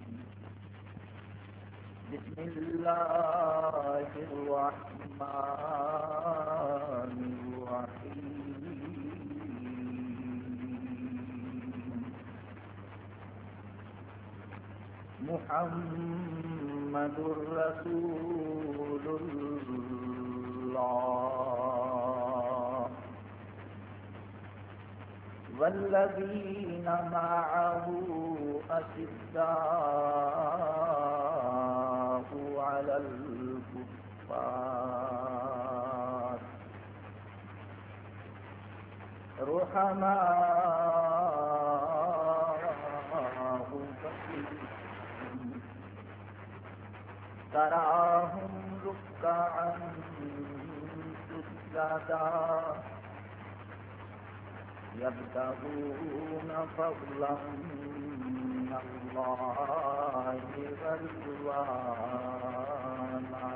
بسم اللہ الرحمن الرحیم محمد رسول اللہ والذین معه أشداء على الكفار رحماء بينهم تراهم ركعا سجدا يبتغون فضلا من الله ورضوانا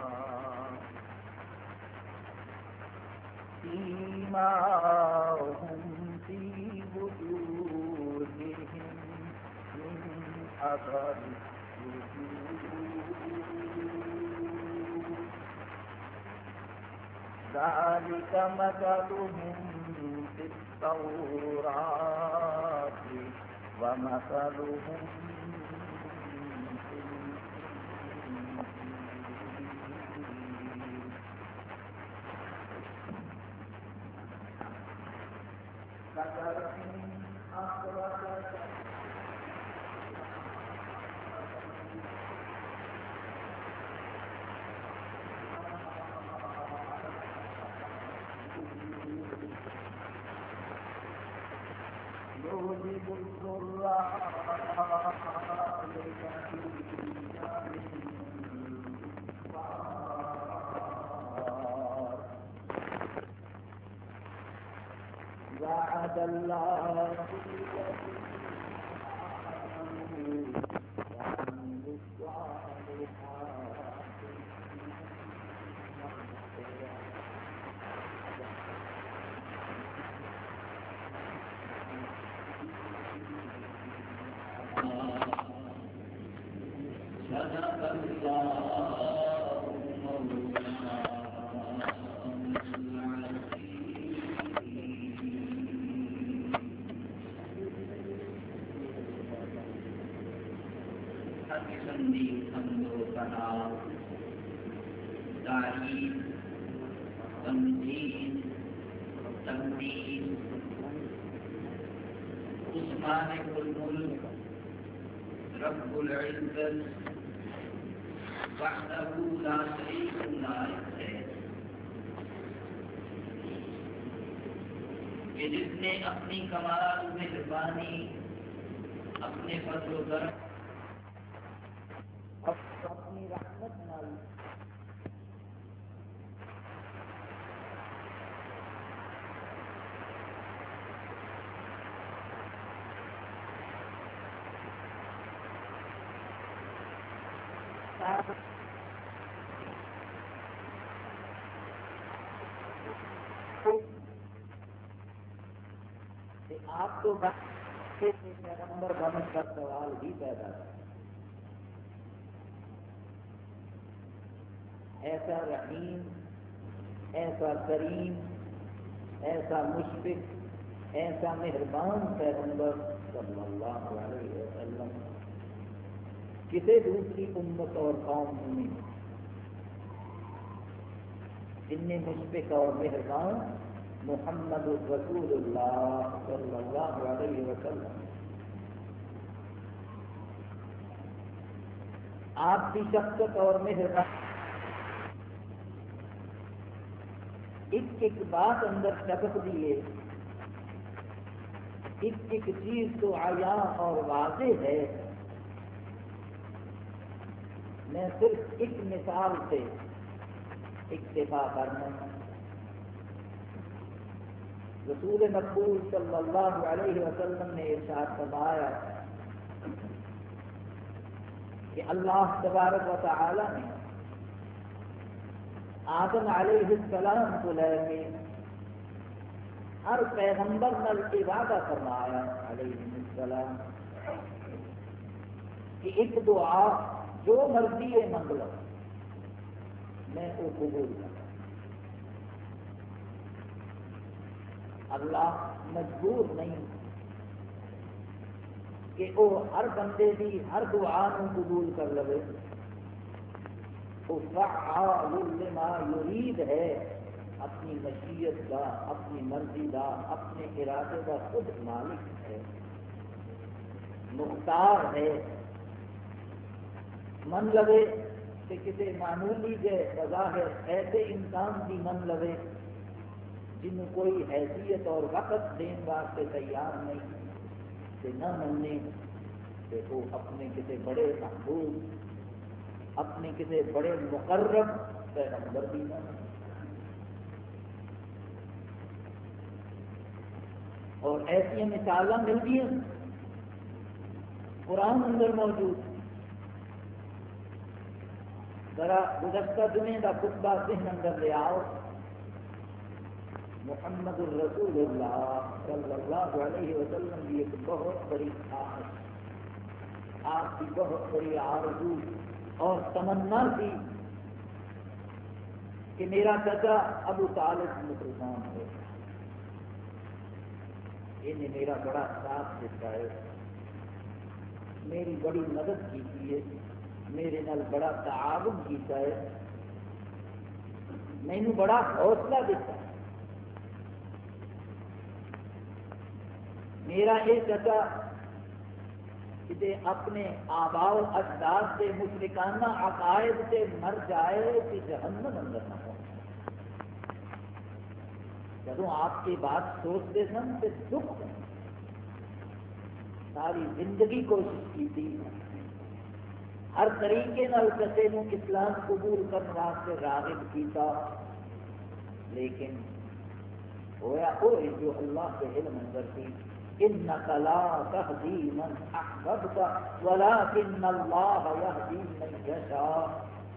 سيماهم في وجوههم من أثر السجود ذلك مثلهم في التوراة ومثلهم في الإنجيل كزرع أخرج يوجب الزراع وعد الله الذين آمنوا وعملوا الصالحات صدق الله مولانا تعریف تمجید تقدیر اس مالک الملک رب العزت وحدہ لا شریک له ہے کہ جس نے اپنی کمال مہربانی اپنے فضل و کرم اپنی رحمت نال آپ تو پیغمبر بننے کا سوال ہی پیدا ہے. ایسا رحیم، ایسا کریم، ایسا مشفق، ایسا مہربان پیغمبر صلی اللہ علیہ وسلم کسی دوسری امت اور قوم میں نہیں. جن مشفق اور مہربان محمد رسول اللہ صلی اللہ علیہ وسلم. آپ کی شخصیت اور مہربان ایک ایک بات اندر ٹپک دیے، ایک ایک چیز تو عیاں اور واضح ہے. میں صرف ایک مثال سے اکتفا کرنا. رسول مقبول صلی اللہ علیہ وسلم نے ارشاد فرمایا کہ اللہ تبارک و تعالی نے آدم علیہ السلام کو لے کے ہر پیغمبر نال وعدہ فرمایا علیہ السلام کہ ایک دعا جو مرضی ہے منگ لو میں وہ قبول کروں. اللہ مجبور نہیں کہ وہ ہر بندے کی ہر دعا کو قبول کر لے. وہ فعال لما یرید ہے، اپنی مشیت کا، اپنی مرضی کا، اپنے ارادے کا خود مالک ہے، مختار ہے. من لوے کہ کسی معمولی کے بظاہر ایسے انسان کی من لوے جنہوں کوئی حیثیت اور وقت دین واسطے تیار نہیں کہ نہ مننے کہ وہ اپنے کسی بڑے محبوب، اپنے کسی بڑے مقرب پیغمبر بھی نہ منے. اور ایسی مثالیں ملتی ہیں قرآن اندر موجود. ذرا گزشتہ دنیا کا خطبہ ذہن اندر لے آؤ. محمد الرسول اللہ صلی اللہ علیہ وسلم کی ایک بہت بڑی خواہش، آپ کی بہت بڑی آرزو اور تمنا تھی کہ میرا چچا ابو طالب مسلمان ہو. انہیں میرا بڑا ساتھ دیتا ہے، میری بڑی مدد کی ہے، میرے نال بڑا تعاون کیتا ہے، مینو بڑا حوصلہ دیتا ہے. میرا یہ چچا کہ اپنے آباء و اجداد سے مشرکانہ عقائد سے مر جائے کہ جہنم اندر نہ ہو. جب آپ کی بات سوچتے سن تو دکھ ساری زندگی کوشش کی تھی ہر طریقے نال کسی نے اسلام قبول کرنے واسطے راغب کیتا، لیکن ہویا وہ جو اللہ کے علم اندر تھی. إنك لا تهدي من أحببت ولكن الله يهدي من يشاء.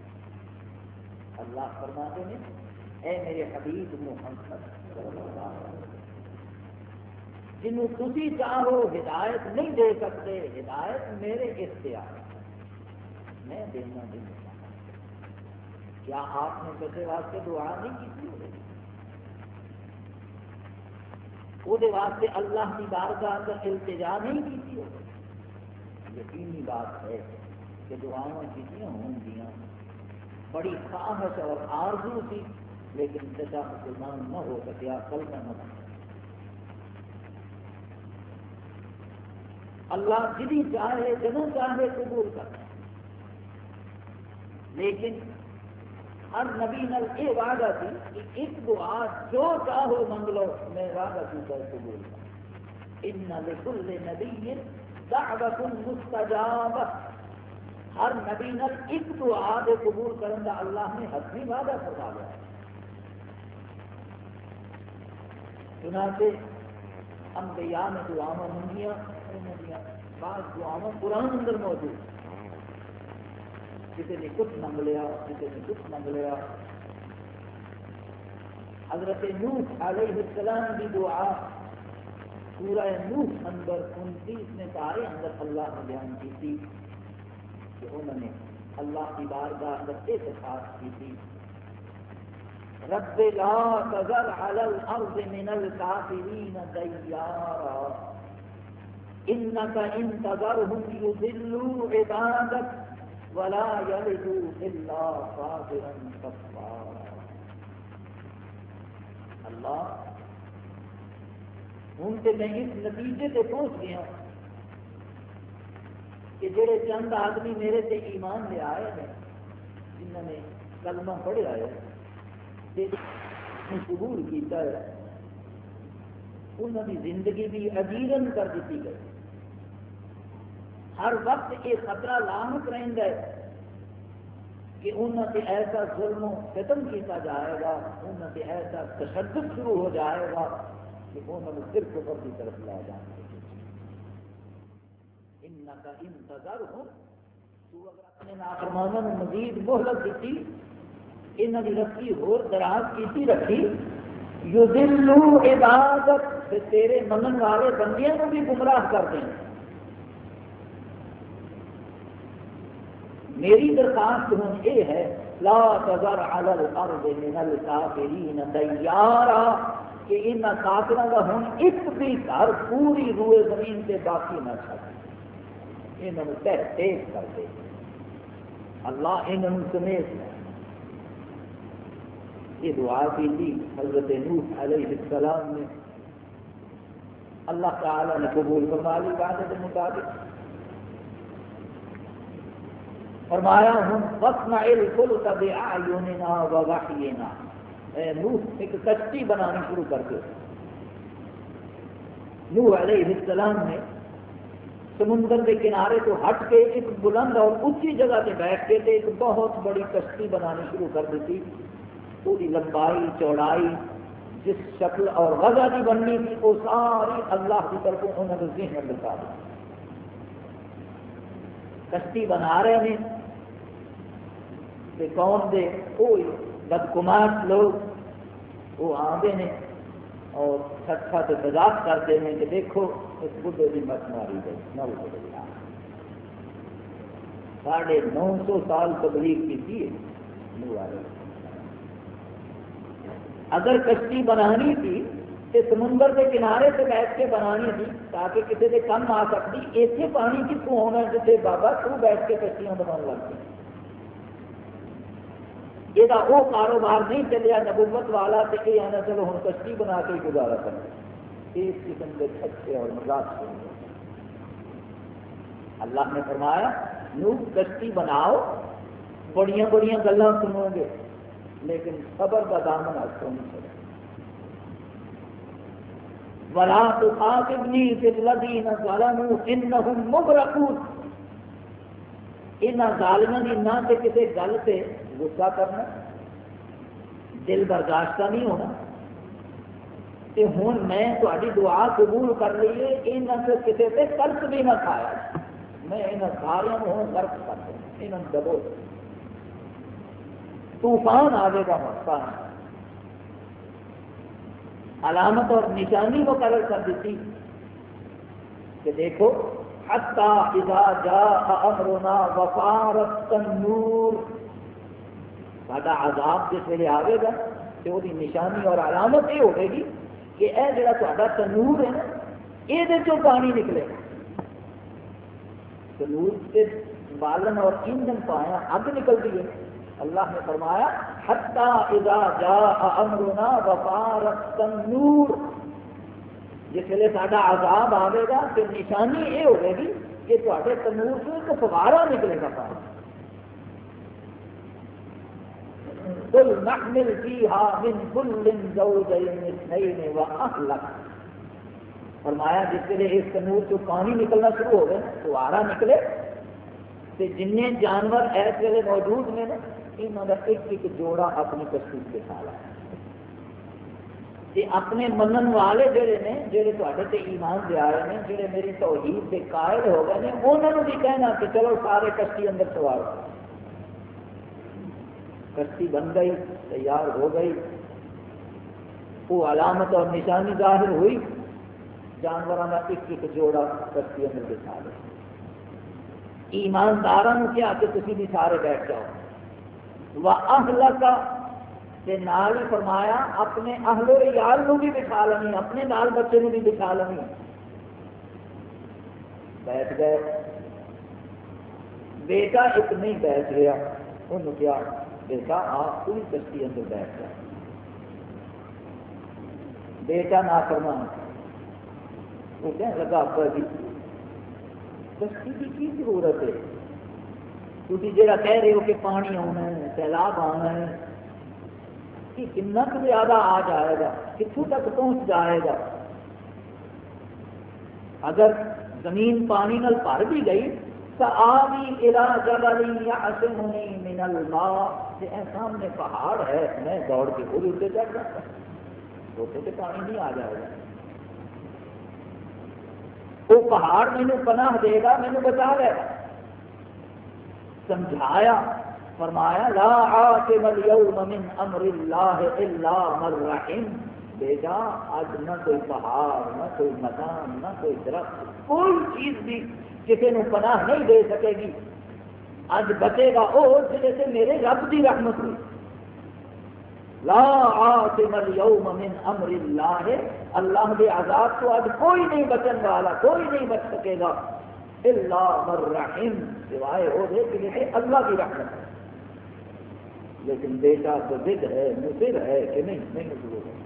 اللہ فرماتے ہیں اے میرے حبیب محمد صلی اللہ علیہ وسلم، جنہوں تسی چاہو ہدایت نہیں دے سکتے، ہدایت میرے اختیار میں دینا نہیں چاہتا. کیا آپ نے کسی واسطے دعا نہیں کی تھی؟ وہ واسطے اللہ کی بارگاہ اندر التجا نہیں کی تھی؟ یقینی بات ہے کہ دعاؤں کتنی ہوں گیا، بڑی خواہش اور آرزو تھی، لیکن چچا مسلمان نہ ہو سکیا، کلمہ نہ بنا. اللہ جدی چاہے جنوں چاہے قبول کرتا، لیکن ہر نبی نل یہ وعدہ تھی کہ ایک دعا جو چاہو منگ لو میں وعدہ کی کر قبول کروں. ان لکل نبی دعوت مستجابہ، ہر نبی نل ایک دعا دے قبول کرنے کا اللہ نے حتمی وعدہ فرما لیا. چنانچہ انبیاء نے دعاواں منگیاں، بعض دعاواں قرآن اندر موجود، کسی نے کچھ منگ لیا، کسی نے کچھ منگ لیا. حضرت نوح علیہ السلام کی دعا سورہ نوح اندر 29 پارے اندر اللہ نے بیان کی تھی کہ انہوں نے اللہ کی بارگاہ اندر ایک خاص کی تھی، رب لا تذر علی الارض من الکافرین دیارا انک ان تذرهم یضلوا عبادک ولا يلدوا الا فاجرا كفارا. اللہ ہوں تو میں اس نتیجے سے پہنچ گیا کہ جڑے چند آدمی میرے سے ایمان لے آئے ہیں، جنہوں نے کلمہ پڑھا ہے، قبول کیتا ہے، انہوں کی زندگی بھی عجیبن کر دیتی گئی. ہر وقت یہ خطرہ لاحق رہتا ہے کہ انہوں سے ایسا ظلم و ستم کیا جائے گا، انہوں سے ایسا تشدد شروع ہو جائے گا کہ انہوں نے صرف کفر کی طرف لے جانا. انکا انتظار ہو تو اگر اپنے نافرمانوں نے مزید مہلت دیتی، انہوں کی رسی ہور دراز کیتی رکھی، یذلو عبادت، تیرے منن والے بندیاں کو بھی گمراہ کر دیں. میری درخواست ہوں یہ ہے لا تذر علی الارض من الکافرین دیارا کہ ان کافروں کا ہوں ایک بھی گھر پوری روئے زمین سے باقی نہ چھڑے، انہوں تہ تیز کر دے اللہ انہوں سمیت ہے۔ یہ دعا کی تھی حضرت نوح علیہ السلام نے، اللہ تعالی نے قبول فرما لی وعدے کے مطابق۔ فرمایا ہم وَاصْنَعِ الْفُلْكَ بِأَعْيُنِنَا وَوَحْيِنَا، اے نوح ایک کشتی بنانی شروع کر دو۔ نوح علیہ السلام نے سمندر کے کنارے تو ہٹ کے ایک بلند اور اونچی جگہ سے بیٹھ کے ایک بہت بڑی کشتی بنانی شروع کر دی تھی۔ پوری لمبائی چوڑائی جس شکل اور غزہ کی بننی تھی وہ ساری اللہ کی طرف انہوں نے ذہن میں بتا دی۔ کشتی بنا رہے ہیں قوم دے کوئی بدگمان لوگ وہ آتے ہیں اور چھٹا سے مذاق کرتے ہیں کہ دیکھو اس بڈھے کی مت ماری گئی، 950 سال تبلیغ کی تھی۔ اگر کشتی بنانی تھی تو سمندر کے کنارے سے بیٹھ کے بنانی تھی تاکہ کسی کے کم آ سکتی، ایسے پانی کتوں ہونا جیسے بابا تو بیٹھ کے کشتیاں بنا لگتی۔ یہ وہ کاروبار نہیں چلیا نبوت والا تو یہ آنا چلو ہوں کشتی بنا کے گزارا کریں، اس قسم کے اچھے اور مذاق سنتے۔ اللہ نے فرمایا نوح کشتی بناؤ، بڑیاں بڑیاں گلاں سنو گے لیکن صبر کا دامن ہاتھوں نہیں چلے۔ وَلَا تُخَاطِبْنِي فِي الَّذِينَ ظَلَمُوا إِنَّهُمْ مُغْرَقُونَ، انہاں ظالموں کی نہ کہ کسی گل سے غصہ کرنا، دل برداشتہ نہیں ہونا کہ ہوں میں تہاڈی دعا قبول کر لیے انہاں سے کسی سے قرض بھی نہ کھایا، میں انہاں سارے ہوں قرض کر دوں، انہاں دبو طوفان آئے گا مستان۔ علامت اور نشانی مقرر کر دیتی کہ دیکھو حتی اذا جاء امرنا وفارت النور، ساڈا عذاب جس ویلے آئے گا تو وہ نشانی اور علامت یہ ہوگی گی کہ اے جڑا تہاڈا تنور ہے نا یہ چوں پانی نکلے گا۔ تنور سے بالن اور ایندھن پایا اگ نکلتی ہے۔ اللہ نے فرمایا حتی اذا جاء امرنا وفارت النور، جس ویلے ساڈا عذاب آئے گا تو نشانی یہ ہوگی گی کہ تہاڈے تنور سے ایک فوارا نکلے گا پانی۔ قل نحمل فيها من كل زوجين اثنين واهلك، فرمایا جس ویلے اس تنور سے پانی نکلنا شروع ہو گئے فوارا نکلے تو جن جانور اس ویلے موجود نے نا انہوں کا ایک ایک جوڑا اپنی کشتی کے سال ہے۔ اپنے منن والے جڑے نے جڑے تواڈے تے ایمان دے آئے نے جڑے میری توحید دے قائل ہو گئے نے انہوں نے بھی کہنا کہ چلو سارے کشتی اندر سوار ہو۔ کشتی بن گئی، تیار ہو گئی، وہ علامت اور نشانی ظاہر ہوئی، جانوراں کا ایک ایک جوڑا کشتی اندر بٹھا لے۔ ایمانداراں کیا کہ تسی بھی سارے بیٹھ جاؤ۔ وَأَهْلَكَ تے نال ہی فرمایا اپنے اہل و عیال نو بھی بٹھا لینی، اپنے نال بچے نو بھی بٹھا لینی۔ بیٹھ گئے، بیٹا ایک نہیں بیٹھ گیا، انہوں کیا بیٹا آپ پوری کشتی اندر بیٹھ جائے۔ بیٹا نافرمان وہ کہنے لگا ابا جی کشتی کی ضرورت ہے، تھی جا کہہ رہے ہو کہ پانی آنا ہے، سیلاب آنا ہے، کہ کتنا زیادہ آ جائے گا، کتوں تک پہنچ جائے گا؟ اگر زمین پانی نال بھر بھی گئی فآوی الی جبل یعصمنی من الماء، سامنے پہاڑ ہے میں دوڑ کے پوری اتنے چڑھ جاتا، روٹے سے پانی نہیں آ جائے گا، وہ پہاڑ مینو پناہ دے گا، مینو بچا لے گا۔ سمجھایا، فرمایا لا عاصم اليوم من امر اللہ الا من رحم، بیٹا آج نہ کوئی پہاڑ، نہ کوئی مکان، نہ کوئی درخت، کوئی چیز بھی کسی نے پناہ نہیں دے سکے گی اج بچے گا وہ جہے سے میرے رب کی رحمت ہوئی. لا عاصم اليوم من امر اللہ، اللہ کے عذاب تو آج کوئی نہیں بچن والا، کوئی نہیں بچ سکے گا الا من رحم، سوائے وہ دے کہ اللہ کی رحمت ہے. لیکن بیٹا تو ضد ہے، مصر ہے کہ نہیں ضرور ہے.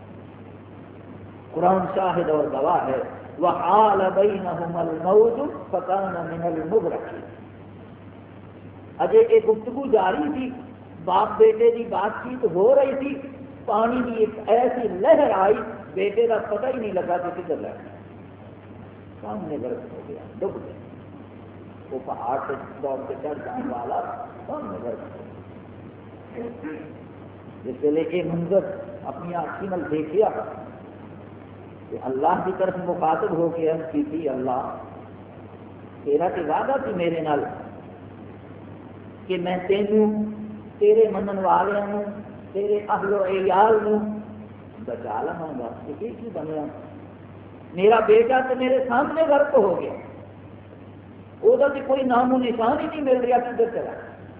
قرآن شاہد اور گواہ ہے. وحال بینہما الموج فکان من المغرقین. اجے ایک گفتگو جاری تھی، باپ بیٹے کی بات چیت ہو رہی تھی، پانی کی ایک ایسی لہر آئی، بیٹے کا پتہ ہی نہیں لگا کہ کدھر لگ گیا، سامنے غرق ہو گیا، ڈب گیا. وہ پہاڑ سے دوڑ کے چڑھ جانے والا سامنے غرق ہو گیا. جس ویلے یہ منظر اپنی آنکھی نال دیکھیا کہ اللہ کی طرف مخاطب ہو کے عرض کی تھی، اللہ تیرا تو وعدہ تھی میرے نال کہ میں تینوں، تیرے منن والوں، تیرے اہل و عیال بچا لواں گا، یہ کی بنیا؟ میرا بیٹا تو میرے سامنے غرق ہو گیا، وہ تو کوئی نام و نشان ہی نہیں مل رہا کدھر چلا.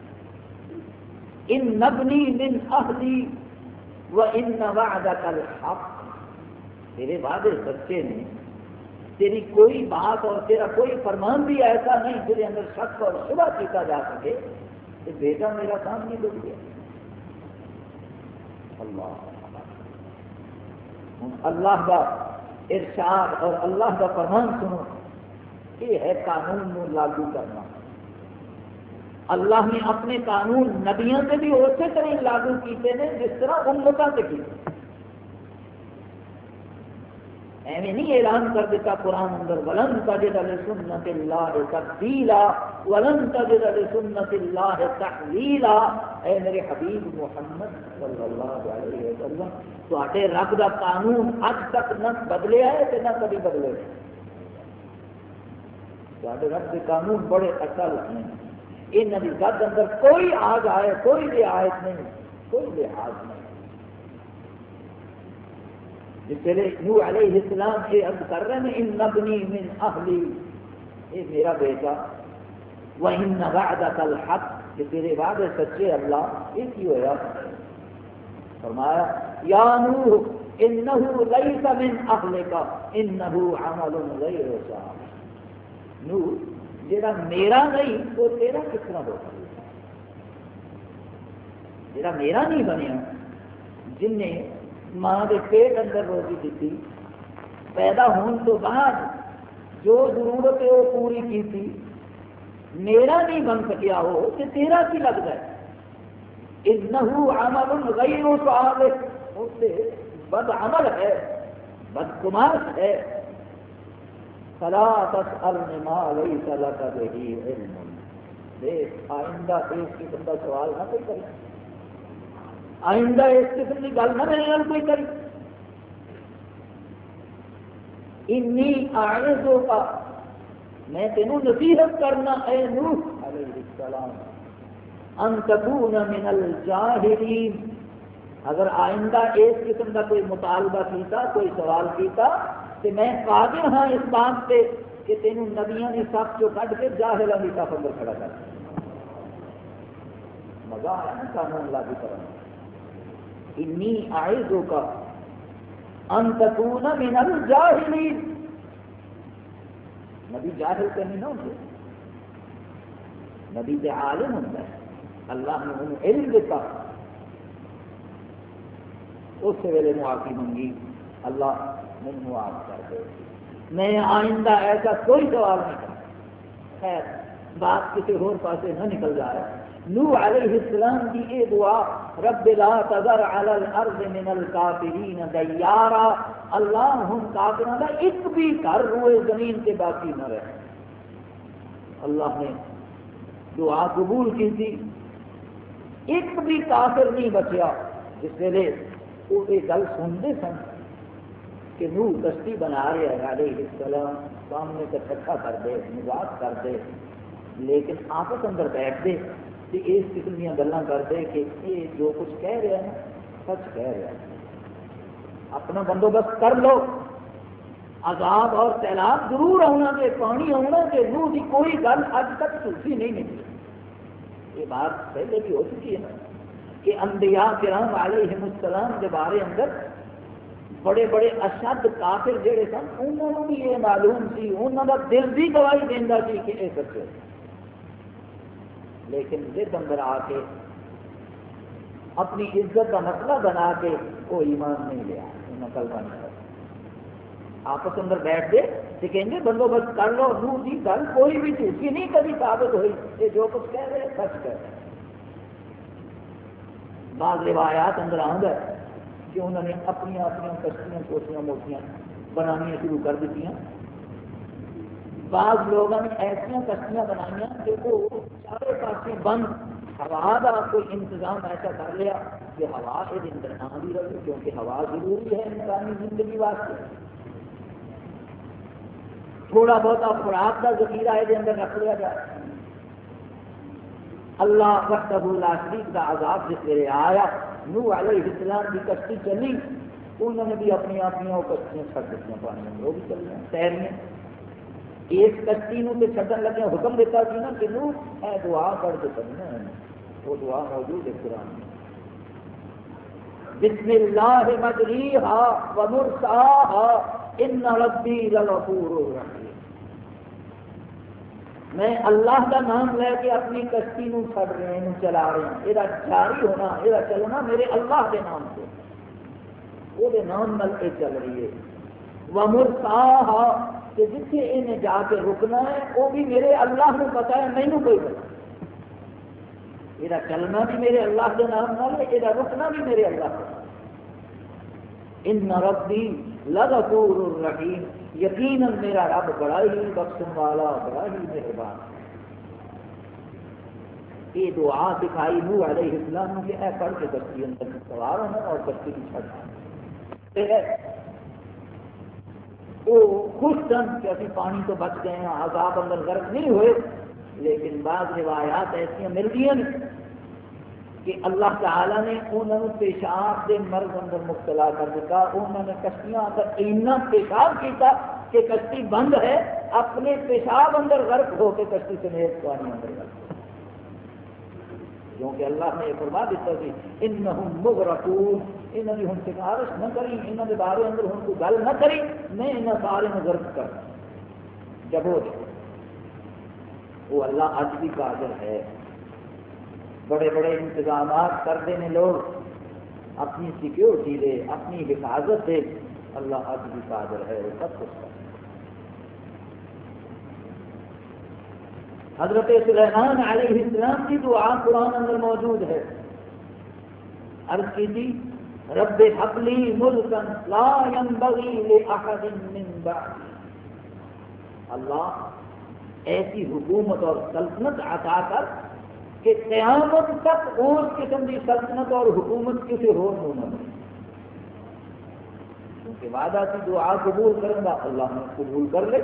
ان نبنی من اہلی و ان وعدک الحق، تیرے وعدے سچے نے، تیری کوئی بات اور تیرا کوئی فرمان بھی ایسا نہیں جس اندر شک اور شبہ کیتا جا سکے کہ بیٹا میرا سامنے ڈوب گیا. اللہ کا ارشاد اور اللہ کا فرمان سنو، یہ ہے قانون کو لاگو کرنا. اللہ نے اپنے قانون نبیوں سے بھی اسی طرح لاگو کیتے ہیں جس طرح امتوں سے کیتے. ایویں نہیں اعلان کر دیتا قرآن اندر ولن تجد لسنت اللہ تبدیلا ولن تجد لسنت اللہ تحویلا. اے میرے حبیب محمد صلی اللہ علیہ وسلم، تواڈے رب دا قانون اج تک نہ بدلیا ہے تے نہ کبھی بدلے گا. تواڈے رب دے قانون بڑے اصل ہیں، انہاں دی ذات اندر کوئی آج آئے، کوئی رعایت نہیں، کوئی لحاظ نہیں. جس ویلے نوح علیہ السلام یہ عرض کر رہے ہیں ان نبنی من اہلی، یہ میرا بیٹا، وَإِنَّ وَعْدَكَ الْحَقِّ، کہ تیرے وعدے سچے اللہ، یہ کی ہوا؟ فرمایا یا نوح انہ لیس من اہلک انہ عمل غیر صالح. نوح جیڑا میرا نہیں وہ تیرا کس طرح ہوگا؟ جیڑا میرا نہیں بنیا، جن نے ماں کے پیٹ اندر روزی دیتی، پیدا ہونے تو بعد جو ضرورت ہے وہ پوری کی تھی، میرا نہیں بن سکیا ہو کہ تیرا کی لگتا ہے؟ انہ عمل غیر صالح، اس سے بد عمل ہے، بدگماش ہے. فلا تسألنی ما لیس لک بہ علم. دیکھ آئندہ اس قسم کا سوال نہ کوئی کرے، آئندہ اس قسم کی گل نہ میرے نال کوئی کری. انی اعظک، میں تینوں نصیحت کرنا اے نوح علیہ السلام، ان تکون من الجاہلین. اگر آئندہ اس قسم کا کوئی مطالبہ کیتا، کوئی سوال کیتا، تو میں قادر ہاں اس بات پہ کہ تینوں نبیوں نے سب چو کٹ کے جاہلاں کی صف اندر کھڑا کر دیا. مزہ آیا نا قانون لاگو کرنا. انی اعظک ان تکون من الجاہلین. نبی جاہل تو نہیں نہ ہوتے، نبی تے عالم ہوتا ہے، اللہ نے انہوں علم دیتا. اس ویلے معافی منگی، اللہ مجھے معاف کر دے، میں آئندہ ایسا کوئی سوال نہیں کرتا. خیر بات کسی اور پاسے نہ نکل جا رہا. نوح علیہ السلام کی یہ دعا، رب لا تذر علی الارض من الکافرین دیارا، اللہ ہم کافروں کا ایک بھی گھر روئے زمین کے باقی نہ رہے. اللہ نے دعا قبول کی تھی، ایک بھی کافر نہیں بچیا. جس ویلے وہ یہ گل سنتے سن کہ نوح کشتی بنا رہے ہیں علیہ السلام، سامنے سے اکٹھا کر دے، مذاق کر دے، لیکن آپس اندر بیٹھ دے کہ اس قسم کی گلاں کرتے کہ یہ جو کچھ کہہ رہے ہیں سچ کہہ رہے ہیں، اپنا بندوبست کر لو، عذاب اور سیلاب ضرور آنا کہ پانی آنا کہ نوح کی کوئی گل اج تک جھوٹی نہیں نکلی. یہ بات پہلے بھی ہو چکی ہے نا کہ انبیاء کرام علیہم السلام کے بارے اندر بڑے بڑے اشد کافر جڑے سن انہوں نے بھی یہ معلوم سی، انہوں کا دل بھی گواہی دینا سی کہ یہ سچے، لیکن ضد اندر آ کے اپنی عزت کا مسئلہ بنا کے وہ ایمان نہیں لیا، انہیں کلمہ نہیں کرا۔ آپس اندر بیٹھ گئے تو کہیں بندوبست کر لو، نور جی گل کوئی بھی جھوٹی نہیں کبھی ثابت ہوئی، یہ جو کچھ کہہ رہے سچ کہہ رہے۔ بعض روایات اندر آؤں گا کہ انہوں نے اپنی کشتیاں چھوٹیاں موٹیاں بنانی شروع کر دیتی ہیں۔ بعض لوگوں نے ایسا کشتیاں بنائی کہ وہ چارے پاسے بند، ہوا کا کوئی انتظام ایسا کر لیا کہ ہوا کے اندر نہ بھی رہے، کیونکہ ہوا ضروری ہے انسانی زندگی واسطے۔ تھوڑا بہت خوراک کا ذخیرہ یہ اندر رکھ لیا جائے۔ اللہ وحدہ لا شریک کا عذاب جس ویلے آیا، نوح علیہ السلام کی کشتی چلی، انہوں نے بھی اپنی وہ کشتیاں چھڑ دیتی پانی میں، وہ بھی چلی تیریاں۔ اس کشتی کو چھڈن لگے حکم دیتا سی نا کہ نوح اے دعا پڑھ کے چلنا ہے، وہ دعا موجود ہے قرآن میں، بسم اللہ مجریہا ومرساہا ان ربی لغفور رحیم۔ میں اللہ کا نام لے کے اپنی کشتی نو چھڑ رہے ہیں، چلا رہے ہیں، یہ جاری ہونا، یہ چلنا میرے اللہ کے نام سے، وہ نام نل کے چل رہی ہے۔ ومرساہا کہ جتنے انہیں جا کے رکنا ہے وہ بھی میرے اللہ کو پتا ہے، مینو کوئی پتا، یہ چلنا بھی میرے اللہ کے نام نال، یہ رکنا بھی میرے اللہ کے نام۔ ان ربی لغفور الرحیم، یقیناً میرا رب بڑا ہی بخشن والا، بڑا ہی مہربان۔ یہ دعا دکھائی نوح علیہ السلام کہ اے پڑھ کے کشتی اندر سوار ہونا اور کشتی کی چھڑنا۔ وہ خوش سن کہ ابھی پانی تو بچ گئے ہیں، عذاب اندر غرق نہیں ہوئے، لیکن بعض روایات ایسی ملتی ہیں کہ اللہ تعالیٰ نے انہوں نے پیشاب کے مرض اندر مبتلا کر دیتا، انہوں نے کشتیاں اندر اتنا پیشاب کیتا کہ کشتی بند ہے، اپنے پیشاب اندر غرق ہو کے کشتی سمیت پانی اندر غرق، کیونکہ اللہ نے یہ فرما دیتا کہ انہم مغرقون، انہوں نے ہم سفارش نہ کری، انہوں نے بارے اندر ہم کو گل نہ کری، میں انہوں بارے میں غرق کر جب ہو جائے۔ وہ اللہ اج بھی قادر ہے، بڑے بڑے انتظامات کرتے ہیں لوگ اپنی سیکیورٹی دے، اپنی حفاظت دے، اللہ اج بھی قادر ہے، وہ سب کچھ کرتا ہے۔ حضرت سلیمان علیہ السلام کی دعا قرآن اندر موجود ہے، عرض کی تھی رب ہب لی ملکا لا ينبغی لأحد من بعدی، اللہ ایسی حکومت اور سلطنت عطا کر کہ قیامت تک اس قسم کی سلطنت اور حکومت کسی اور کو نہ ملے۔ کیونکہ وعدہ کی دعا قبول کریں گا، اللہ نے قبول کر لے۔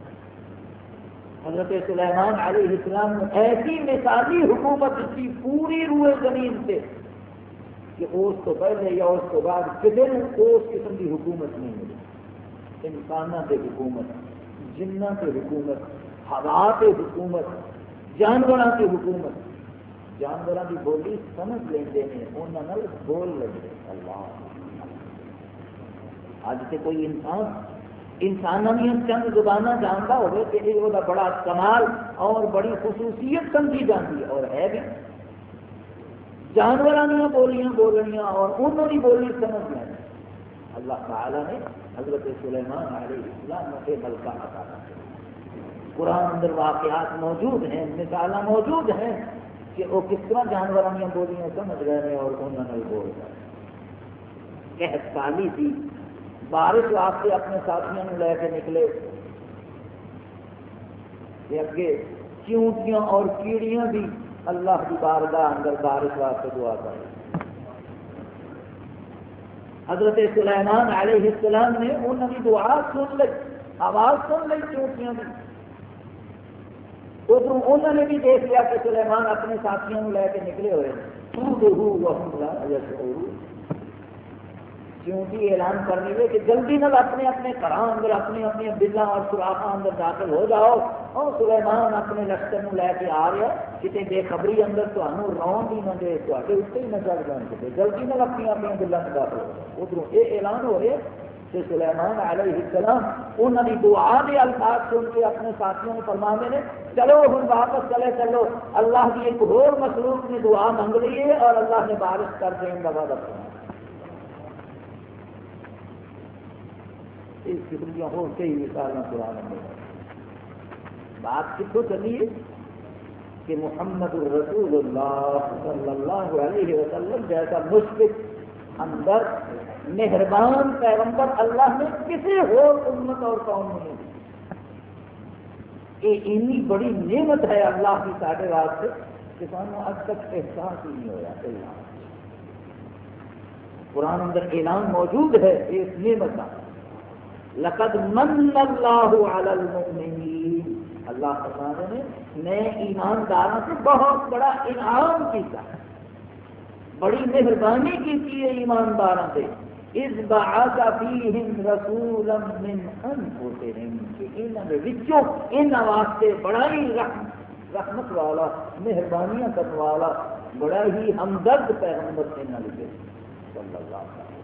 حضرت سلیمان علیہ السلام نے ایسی مثالی حکومت کی پوری روئے زمین سے کہ اس کو پہلے یا اس کو بعد کسی نے اس قسم کی حکومت نہیں ملی۔ انسانوں کی حکومت، جنوں کی حکومت، ہوا کی حکومت، جانوروں کی حکومت، جانوروں کی بولی سمجھ لیندے ہیں، انہوں نے بول لگے۔ اللہ اج سے کوئی انسانوں کی چند زبانیں جانتا ہوگا کہ یہ بڑا کمال اور بڑی خصوصیت سمجھی جاتی ہے، اور ہے بھی۔ جانوروں کی بولیاں بولنیاں اور انہوں کی بولی سمجھ لینا، اللہ تعالیٰ نے حضرت سلیمان علیہ السلام کے ملکہ عطا کیا۔ قرآن اندر واقعات موجود ہیں، مثالیں موجود ہیں کہ وہ کس طرح جانوروں کی بولیاں سمجھ رہے ہیں اور انہوں نے بول رہے ہیں۔ قحط سالی تھی، بارش واسطے اپنے ساتھیوں نے لے کے نکلے، اگے چیونٹیاں اور کیڑیاں بھی اللہ کی بارگاہ اندر بارش واسطے دعا کر۔ حضرت سلیمان علیہ السلام نے انہوں کی دعا سن لی، آواز سن لی چیونٹیاں کی، ادھر انہوں نے بھی دیکھ لیا کہ سلیمان اپنے ساتھیوں لے کے نکلے ہوئے، چونکہ اعلان کرنے میں کہ جلدی نال اپنے اپنے گھراں اندر اپنے اپنے بلاں اور سوراخاں اندر داخل ہو جاؤ. اور سلیمان اپنے لشکر نو لے کے آ رہا کتے بے خبری اندر تمہیں رون بھی نہ دے تے اتنے ہی نہ چڑھ جان کتے جلدی نال اپنی اپنی بلاں میں داخل ہو جاؤ. ادھر یہ اعلان ہو رہا کہ سلیمان علیہ السلام انہوں کی دعا کے الفاظ سن کے اپنے ساتھیوں کو فرما نے چلو ہن واپس چلے چلو اللہ کی ایک اور مخلوق نے دعا منگ لی ہے اور اللہ نے بارش کر دیں کا وعدہ کرنا. اس قسم کی اور کئی مثالیں قرآن میں. بات کتوں چلی ہے کہ محمد الرسول اللہ صلی اللہ علیہ وسلم جیسا مشفق اندر مہربان پیغمبر اللہ نے کسی اور امت اور قوم میں نہیں. یہ اتنی بڑی نعمت ہے اللہ کی سارے واسطے کہ سانوں اب تک احساس ہی نہیں ہوا. قرآن اندر اعلان موجود ہے اس نعمت کا. لقد من اللہ علی المؤمنین. اللہ فرماتے ہیں میں ایمانداروں سے بہت بڑا انعام کیا, بڑی مہربانی کی ہے ایمانداروں سے. اذ بعث فیہم رسولا من انفسہم کہ انہاں دے وچوں انہاں واسطے بڑا ہی رحمت والا مہربانیاں کرنے والا بڑا ہی ہمدرد پیغمبر انہاں لے صلی اللہ علیہ وسلم.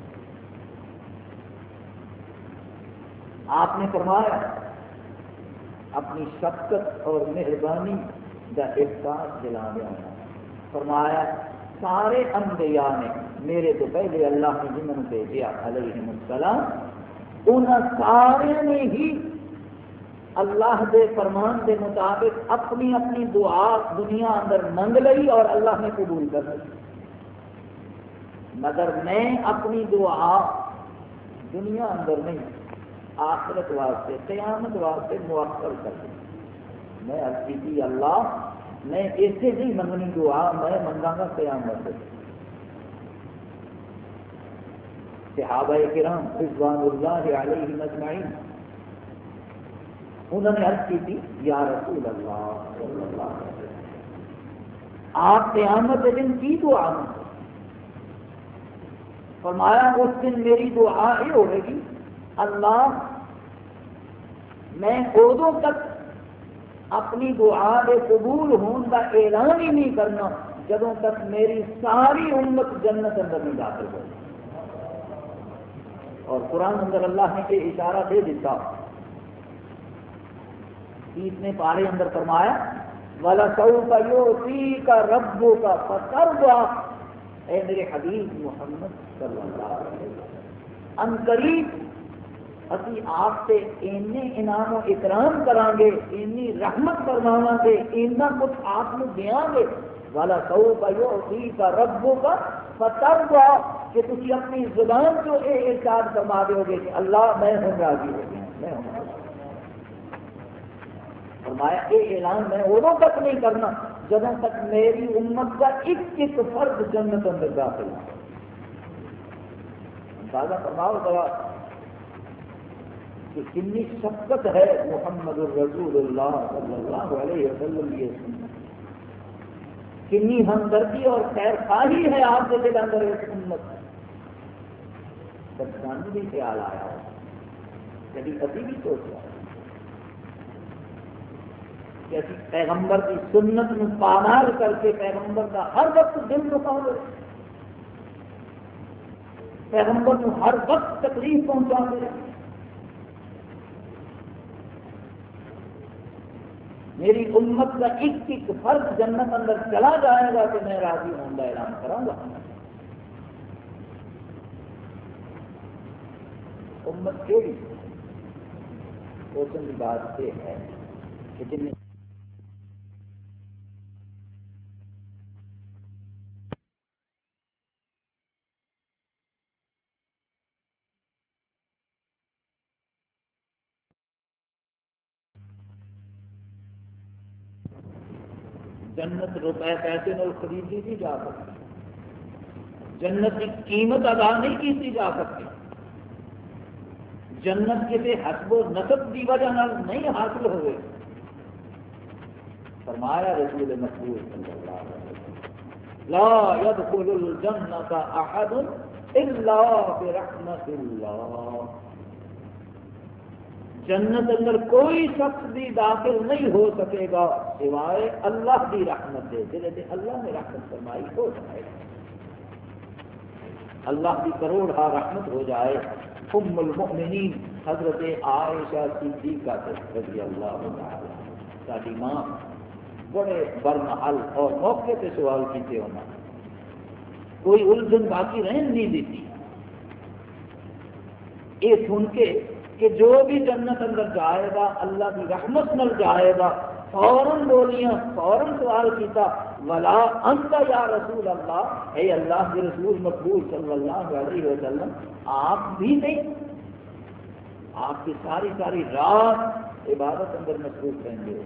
آپ نے فرمایا اپنی شفقت اور مہربانی کا احساس دلا دیا. فرمایا سارے انبیاء نے میرے تو پہلے اللہ نے جنہوں نے بھیجا علیہ السلام انہوں سارے نے ہی اللہ دے فرمان کے مطابق اپنی اپنی دعا دنیا اندر منگ لئی اور اللہ نے قبول کر لی. مگر میں اپنی دعا دنیا اندر نہیں آخرت واسطے قیامت واسطے مؤخر کر دی. میں عرض کی تھی اللہ میں ایسے نہیں منگنی دعا میں منگا گا قیامت. صحابہ کرام رضوان اللہ علیہم اجمعین انہوں نے عرض کی تھی یا رسول اللہ صلی اللہ علیہ وسلم آپ قیامت کے دن کی دعا مانگو. فرمایا اس دن میری دعا یہ ہوئے گی اللہ میں ادوں تک اپنی دعا کے قبول ہونے کا اعلان ہی نہیں کرنا جدوں تک میری ساری امت جنت اندر نہیں داخل ہو. اور قرآن اندر اللہ نے یہ اشارہ دے دیتا. تیسرے پارے اندر فرمایا وَلَسَوْفَ يُعْطِيكَ رَبُّكَ فَتَرْضَىٰ. اے میرے حبیب محمد صلی اللہ علیہ وسلم ان قریب اسی آپ سے اینے انعام و اکرام کران گے اینی رحمت فرماواں گے اینا کچھ آپ کو دیاں گے. وَلَسَوْفَ يُعْطِيكَ رَبُّكَ فَتَرْضَىٰ کہ تسی اپنی زبان کو یہ ارشاد فرما دو گے کہ اللہ میں ہوں راضی ہو گیا میں ہوں راضی. فرمایا یہ اعلان میں ادوں تک نہیں کرنا جدوں تک میری امت کا ایک ایک فرد جنت اندر داخل ہو. اندازہ فرماؤ ذرا کہ کتنی شفقت ہے محمد الرسول اللہ صلی اللہ علیہ وسلم کی سنت, کتنی ہمدردی اور خیر خواہی ہے آپ کے دل اندر اس امت. بدنامی بھی خیال آیا ہو کبھی ابھی بھی سوچا کہ اسی پیغمبر کی سنت میں پامال کر کے پیغمبر کا ہر وقت دل دکھا دے, پیغمبر کو ہر وقت تکلیف پہنچا دے. میری امت کا ایک ایک فرد جنت اندر چلا جائے گا کہ میں راضی ہوں گا اعلان کروں گا. امت کے بھی سوچنے کی بات یہ ہے کہ جن میں جنت روپے پیسے نال خریدی نہیں جا سکتی, جنت کی قیمت ادا نہیں کی جا سکتی, جنت کسی حسب و نسب کی وجہ نہیں حاصل ہوئے. فرمایا رسول مقبول صلی اللہ علیہ وسلم لا يدخل الجنة احد الا برحمت اللہ، جنت اندر کوئی شخص بھی داخل نہیں ہو سکے گا سوائے اللہ کی رحمت دے، جلے اللہ نے رحمت فرمائی ہو جائے گا، اللہ کی کروڑ رحمت ہو جائے۔ ام المؤمنین حضرت عائشہ صدیقہ رضی اللہ تعالی ساری ماں بڑے برمحل اور موقع پہ سوال کیتے ہونا، کوئی الجھن باقی رہن نہیں دیتی، یہ سن کے کہ جو بھی جنت اندر جائے گا اللہ کی رحمت نل جائے گا، فوراً بولیاں، فوراً سوال کیتا ولا انت یا رسول اللہ، اے اللہ کے رسول مقبول صلی اللہ علیہ وسلم آپ بھی نہیں؟ آپ کی ساری ساری رات عبادت اندر مصروف رہیں گے،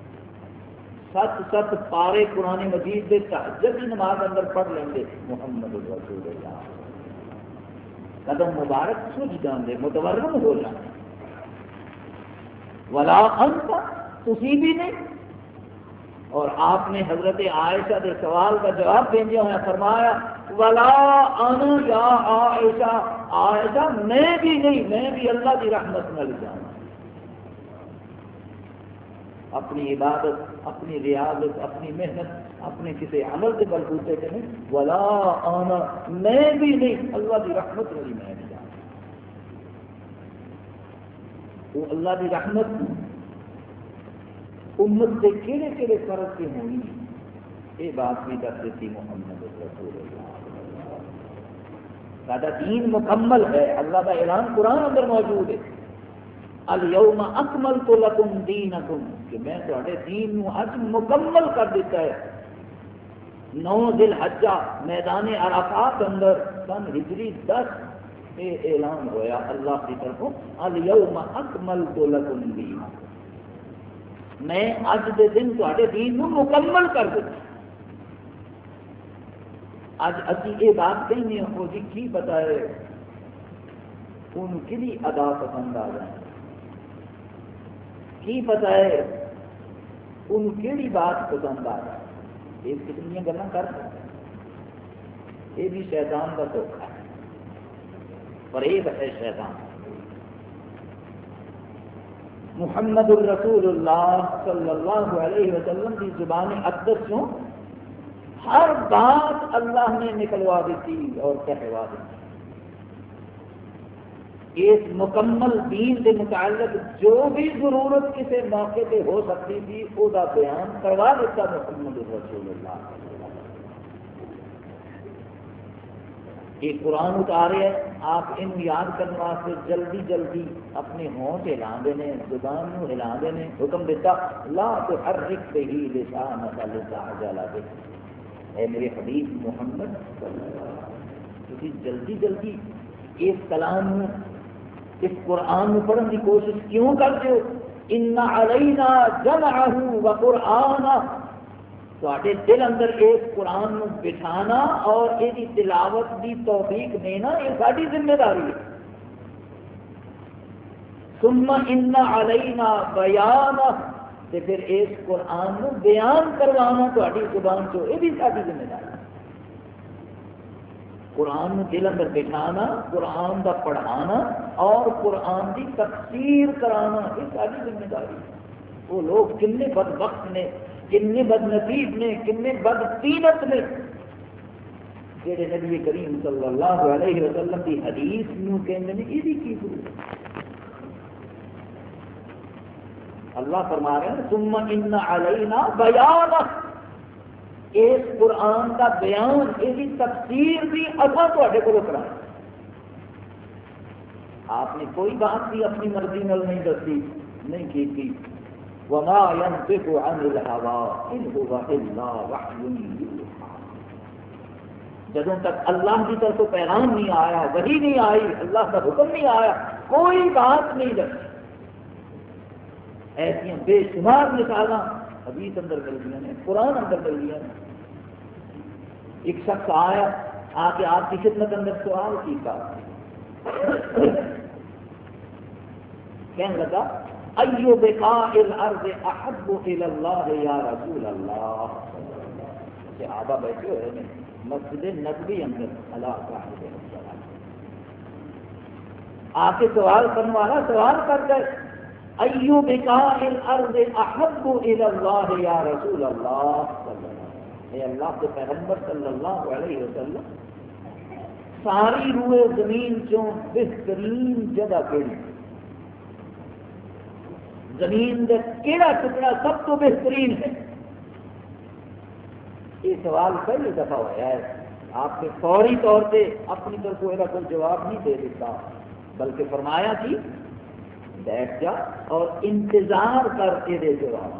7 پارے قرآن مجید کے تہجد کی نماز اندر پڑھ لیں گے، محمد رسول اللہ، قدم مبارک سج جاندے، متورم ہو جاندے، ولا انت تسی بھی نہیں۔ اور آپ نے حضرت عائشہ کے سوال کا جواب دیندے ہوئے فرمایا ولا انا یا عائشہ، عائشہ میں بھی نہیں، میں بھی اللہ کی رحمت مل جاؤں۔ اپنی عبادت، اپنی ریاضت، اپنی محنت، اپنے کسی عمل کے بلبوتے کے نہیں، ولا انا میں بھی نہیں، اللہ کی رحمت والی میں بھی جاؤں۔ وہ اللہ کی رحمت امت سے کہڑے کہڑے فرض کی ہونی، یہ بات بھی کر دیتی محمد رسول اللہ۔ سارا دین مکمل ہے، اللہ کا اعلان قرآن اندر موجود ہے، الیوم اکملت لکم دینکم، کہ میں تھوڑے دین کو اج مکمل کر دیتا ہے۔ 9 ذی الحجہ میدان عرفات اندر سن ہجری 10 یہ اعلان ہویا اللہ کی طرفوں، الیوم اکملت لکم دینکم، میں اج دے دن تھوڑے دین کو مکمل کر دیتا۔ اج اسی یہ بات کہنے ہو جی کی پتا ہے ان کی ادا پسند آ جائے، کی پتا ہے ان کیڑی بات پسند آ جائے، یہ کتنی گلاں کر سکتے ہیں، یہ بھی شیطان کا دھوکہ ہے، فریب ہے شیطان۔ محمد الرسول اللہ صلی اللہ علیہ وسلم کی زبان اقدس سے ہر بات اللہ نے نکلوا دیتی اور کہوا دیتی۔ اس مکمل دین کے متعلق جو بھی ضرورت کسی موقع پہ ہو سکتی تھی وہ بیان کروا دیتا محمد الرسول اللہ۔ یہ قرآن اتارے ہیں، آپ ان یاد کرنے واسطے جلدی جلدی اپنے ہونٹ ہلا دینے، زبان نو ہلا دینے، حکم دیتا لا تحرک به لسانک لتعجل به، اے میرے حبیب محمد صلی اللہ علیہ وسلم، تسی جلدی جلدی اس کلام نو، اس قرآن نو پڑھن کی کوشش کیوں کرتے ہو؟ ان علینا جمعہ وقرآنہ، تواڈے دل اندر اس قرآن نو بٹھانا اور یہ تلاوت دی توفیق دینا یہ ساری ذمہ داری ہے۔ ثم ان علینا بیانہ، تے پھر اس قرآن نو بیان کروانا تواڈی زبان چو، یہ بھی ساری ذمہ داری ہے۔ قرآن نو دل اندر بٹھانا، قرآن دا پڑھانا اور قرآن دی تفسیر کرانا یہ ساری ذمہ داری ہے۔ وہ لوگ کتنے بدبخت نے، کتنے بد نصیب نے، کتنے بد قیمت نے، جہے نبی کریم صلی اللہ علیہ وسلم کی حدیث نو کہندے نے یہ کی ضرورت۔ اللہ فرما رہے ہیں ثم ان علینا بیانہ، اس قرآن کا بیان، یہ تفسیر بھی اصل تھوڑے کو کرائیں۔ آپ نے کوئی بات بھی اپنی مرضی نال نہیں دسی، نہیں کی تھی۔ وما ينطق عن الهوى ان هو الا وحي يوحى، جدوں تک اللہ کی طرف سے پیغام نہیں آیا، وحی نہیں آئی، اللہ کا حکم نہیں آیا، کوئی بات نہیں دسی۔ ایسی بے شمار مثالاں حدیث اندر مل گئی ہیں، قرآن اندر مل گئی ہیں۔ ایک شخص آیا، آ کے آپ کی خدمت اندر سوال کیا، کہنے لگا ایو بقاء الارض احب الى اللہ یا رسول اللہ، صحابہ بیٹھے ہوئے ہیں مسجد نبوی اندر، اللہ صاحب آ کے سوال کرنے والا سوال کر گئے ایو بقاع الارض احب الى اللہ یا رسول اللہ صلی اللہ علیہ وسلم، اے اللہ کے پیغمبر صلی اللہ علیہ وسلم، ساری روئے زمین چوں بہترین جگہ کیڑی؟ زمین کا کیڑا ٹکڑا سب تو بہترین ہے؟ یہ سوال پہلی دفعہ ہوا ہے. آپ نے فوری طور پہ اپنی طرف کوئی جواب نہیں دے دیتا، بلکہ فرمایا کہ بیٹھ جا اور انتظار کر کے دے جواب.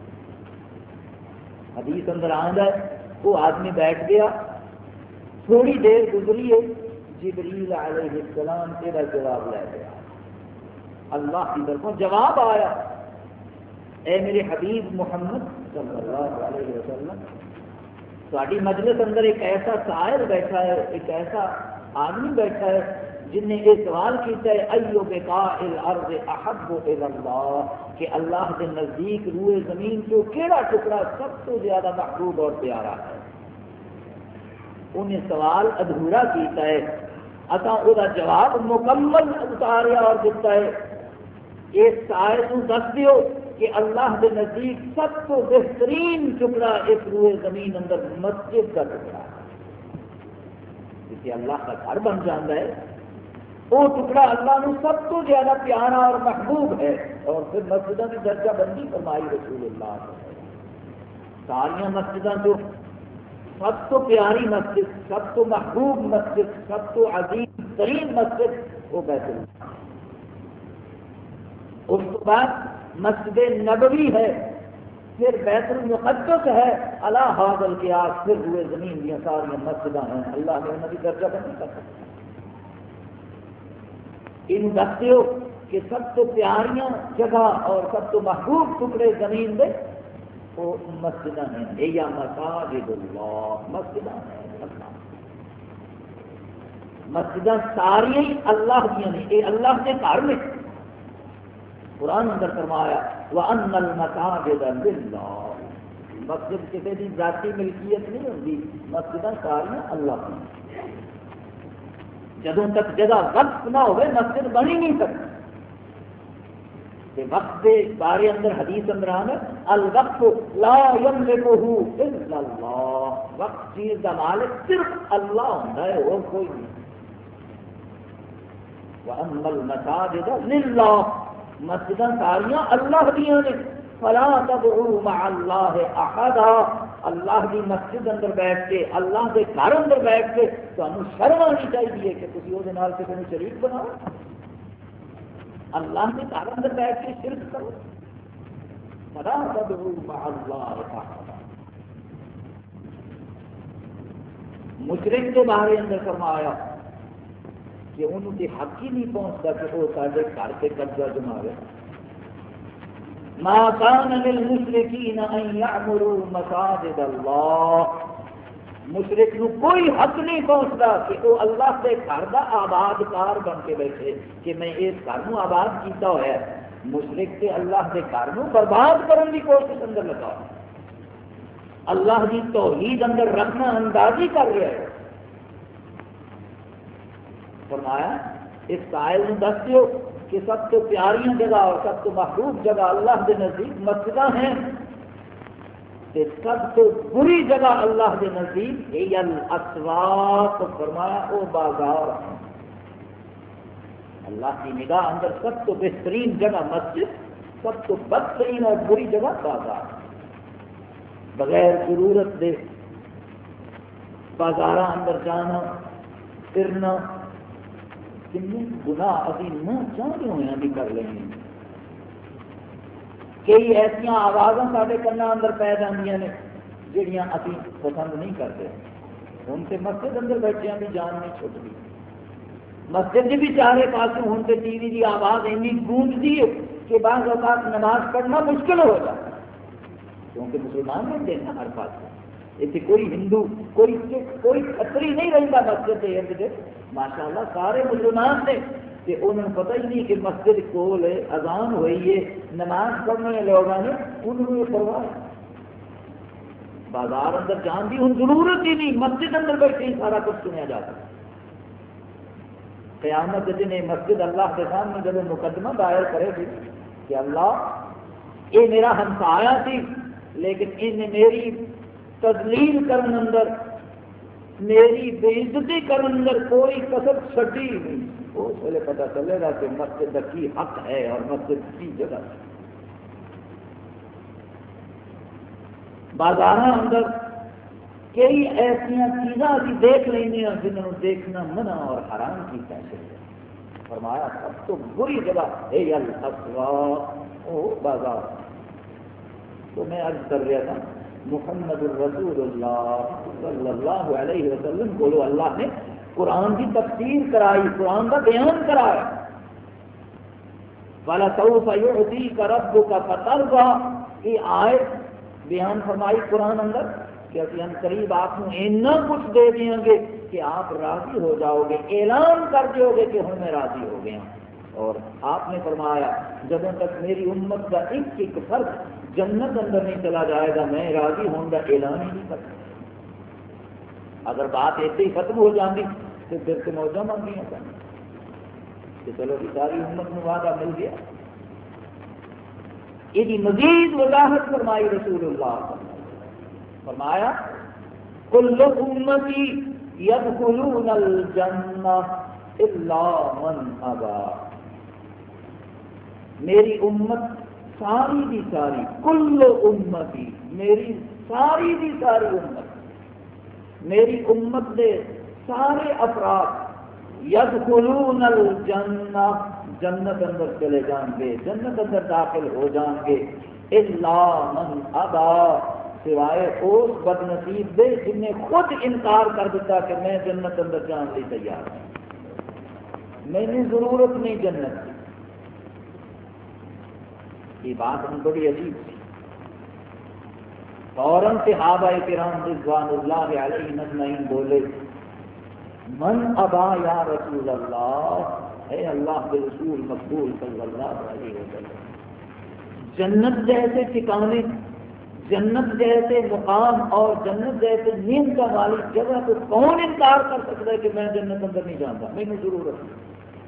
حدیث اندر آندا ہے وہ آدمی بیٹھ گیا، تھوڑی دیر گزری ہے، جبریل علیہ السلام تیرا جواب لے گیا. اللہ کی طرفوں جواب آیا، اے میرے حبیب محمد صلی اللہ علیہ وسلم، تھوڑی مجلس اندر ایک ایسا سائل بیٹھا ہے، ایک ایسا آدمی بیٹھا ہے جن نے یہ سوال کیتا ہے ایو بقاع الارض احب الى اللہ، کہ اللہ کے نزدیک روئے زمین کو کیڑا ٹکڑا سب تو زیادہ محبوب اور پیارا ہے. انہیں سوال ادھورا کیتا ہے، اتا وہ جواب مکمل اتاریا اور دیتا ہے. اس سائل کو دس دیو کہ اللہ کے نزدیک سب تو بہترین ٹکڑا اس روئے زمین اندر مسجد کا ٹکڑا ہے، کیونکہ اللہ کا گھر بن جاتا ہے وہ ٹکڑا اللہ نے سب تو زیادہ پیارا اور محبوب ہے. اور پھر مسجدوں کی درجہ بندی فرمائی رسول اللہ صلی اللہ علیہ وسلم. ساریا مسجدوں تو سب تو پیاری مسجد، سب تو محبوب مسجد، سب تو عظیم ترین مسجد وہ بیت اللہ. اس کے بعد مسجد نبوی ہے، پھر بیت المقدس ہے، علی ھذا القیاس پھر ہوئے زمین کی ساری مسجد ہیں. اللہ نے انہوں کی درجہ بندی کر سکتا. ان دستے ہو کہ سب تو پیاریاں جگہ اور سب تو محبوب ٹکڑے زمین دے وہ مسجد ہیں. یا مساجد اللہ، مسجد ہیں. مسجد ساری اللہ دیا نے، یہ اللہ کے گھر میں. قرآن اندر فرمایا وَأَنَّ الْمَسَاجِدَ لِلَّهِ، مسجد کسی کی ذاتی ملکیت نہیں ہوتی، مسجد ساری اللہ کی. جدوں تک جگہ وقف نہ ہوئے مسجد بنی نہیں سکتی. وقت کے بارے اندر حدیث اندر آنا الوقت لا يملكه الا اللہ، وقت چیز کا مالک صرف اللہ ہوتا ہے اور کوئی نہیں. وَأَنَّ الْمَسَاجِدَ لِلَّهِ، مسجداں ساریاں اللہ دیا نے. فلا تدعوا مع اللہ احدا، اللہ کی مسجد اندر بیٹھ کے، اللہ کے گھر اندر بیٹھ کے تمہیں شرم آنی چاہیے کہ تھی وہ کسی نے شریک بناؤ. اللہ کے گھر اندر بیٹھ کے شرک کرو. فلا تدعوا مع اللہ احدا. مشرک کے بارے اندر فرمایا کہ انہوں کے حق ہی نہیں پہنچتا کہ وہ سارے گھر سے قبضہ جماوے. ما كان للمشركين ان يعمروا مساجد اللہ، مشرک نو کوئی حق نہیں پہنچتا کہ وہ اللہ کے گھر کا آباد کار بن کے بیٹھے کہ میں اس گھر کو آباد کیتا ہوا ہے. مشرک کے اللہ کے گھر کو برباد کرنے کی کوشش اندر لگا، اللہ کی توحید اندر رکھنا اندازی کر رہا ہے. فرمایا اس سائل نے دس دیو کہ سب تو پیاریاں جگہ اور سب تو محبوب جگہ اللہ کے نزدیک مسجداں ہیں، کہ سب تو بری جگہ اللہ کے نزدیک ہی الاسواق، فرمایا وہ بازار ہیں. اللہ کی نگاہ اندر سب تو بہترین جگہ مسجد، سب تو بدترین اور بری جگہ بازار. بغیر ضرورت دے بازار اندر جانا پھرنا کتنے گناہ ابھی نہ چاہتے ہوئے بھی کر لیں گے. کئی ایسا آوازاں سارے کنا اندر پی جاندیاں نے جہاں ابھی پسند نہیں کرتے. ہوں تو مسجد اندر بیٹھے بھی جان نہیں چھٹتی. مسجد کی بھی چارے پاس ہوں تو ٹی وی کی آواز اینی گونجتی ہے کہ بعض اوقات نماز پڑھنا مشکل ہو جاتا ہے، کیونکہ مسلمان نہیں دینا ہر پاس. اتنے کوئی ہندو کوئی سکھ کوئی کھتری نہیں رہتا مسجد کے ارد گرد. ماشاء اللہ سارے مسلمان نے کہ انہوں نے پتہ ہی نہیں کہ مسجد کول ہے، اذان ہوئی ہے، نماز پڑھنے لوگوں نے انہوں نے پرواہ. بازار اندر جان کی ہوں ضرورت ہی نہیں، مسجد اندر بیٹھے ہی سارا کچھ سنیا جاتا. قیامت کے دن مسجد اللہ کے سامنے جب مقدمہ دائر کرے گی کہ اللہ یہ میرا ہمسایا تھی لیکن ان میری تذلیل کرن اندر میری بےعزتی کرن اندر کوئی کسر چھٹی نہیں، اس ویلے پتہ چلے گا کہ مسجد کا کی حق ہے اور مسجد کی جگہ ہے۔ بازاراں اندر کئی ایسا چیزاں ابھی دیکھ لیں جنہوں دیکھنا منع اور حرام کی پیسے فرمایا سب تو بری جگہ ہے الاسواق، او بازار۔ تو میں عرض کر رہا تھا محمد الرسول اللہ صلی اللہ علیہ وسلم کو اللہ نے قرآن کی تفسیر کرائی، قرآن کا بیان کرایا۔ وَلَسَوْفَ يُعْطِيكَ رَبُّكَ فَتَرْضَىٰ، یہ آیت بیان فرمائی قرآن اندر کہ ہم قریب آپ کو اتنا کچھ دے دیں گے کہ آپ راضی ہو جاؤ گے، اعلان کر دیو گے کہ ہم میں راضی ہو گئے ہیں۔ اور آپ نے فرمایا جب تک میری امت کا ایک ایک فرد جنت اندر نہیں چلا جائے گا میں راضی ہوں گا اعلان ہی نہیں کرتا۔ اگر بات ایسے ہی ختم ہو جاتی تو پھر سے موجہ مانگیاں کریں کہ چلو یہ ساری امت میں وعدہ مل گیا۔ یہ مزید وضاحت فرمائی رسول اللہ فرمایا کل امتی یدخلون الجنہ الا من ابا، میری امت ساری دی ساری، کل امتی میری ساری دی ساری امت، میری امت دے سارے افراد یدخلون الجنہ جنت اندر چلے جان گے، جنت اندر داخل ہو جان گے، الا من ابا سوائے اس بد نصیب دے جن نے خود انکار کر دیتا کہ میں جنت اندر جان لی تیار ہوں، میں نے ضرورت نہیں جنت کی۔ یہ بات ہم بڑی عجیب تھی۔ فوراً صحابہ کرام رضوان اللہ علیہ اجمعین بولے من ابا یا رسول اللہ، اے اللہ کے رسول مقبول صلی اللہ علیہ وسلم، جنت جیسے ٹھکانے، جنت جیسے مقام اور جنت جیسے نیند کا مالک جگہ تو کون انکار کر سکتا ہے کہ میں جنت اندر نہیں جانتا، مجھے ضرورت نہیں۔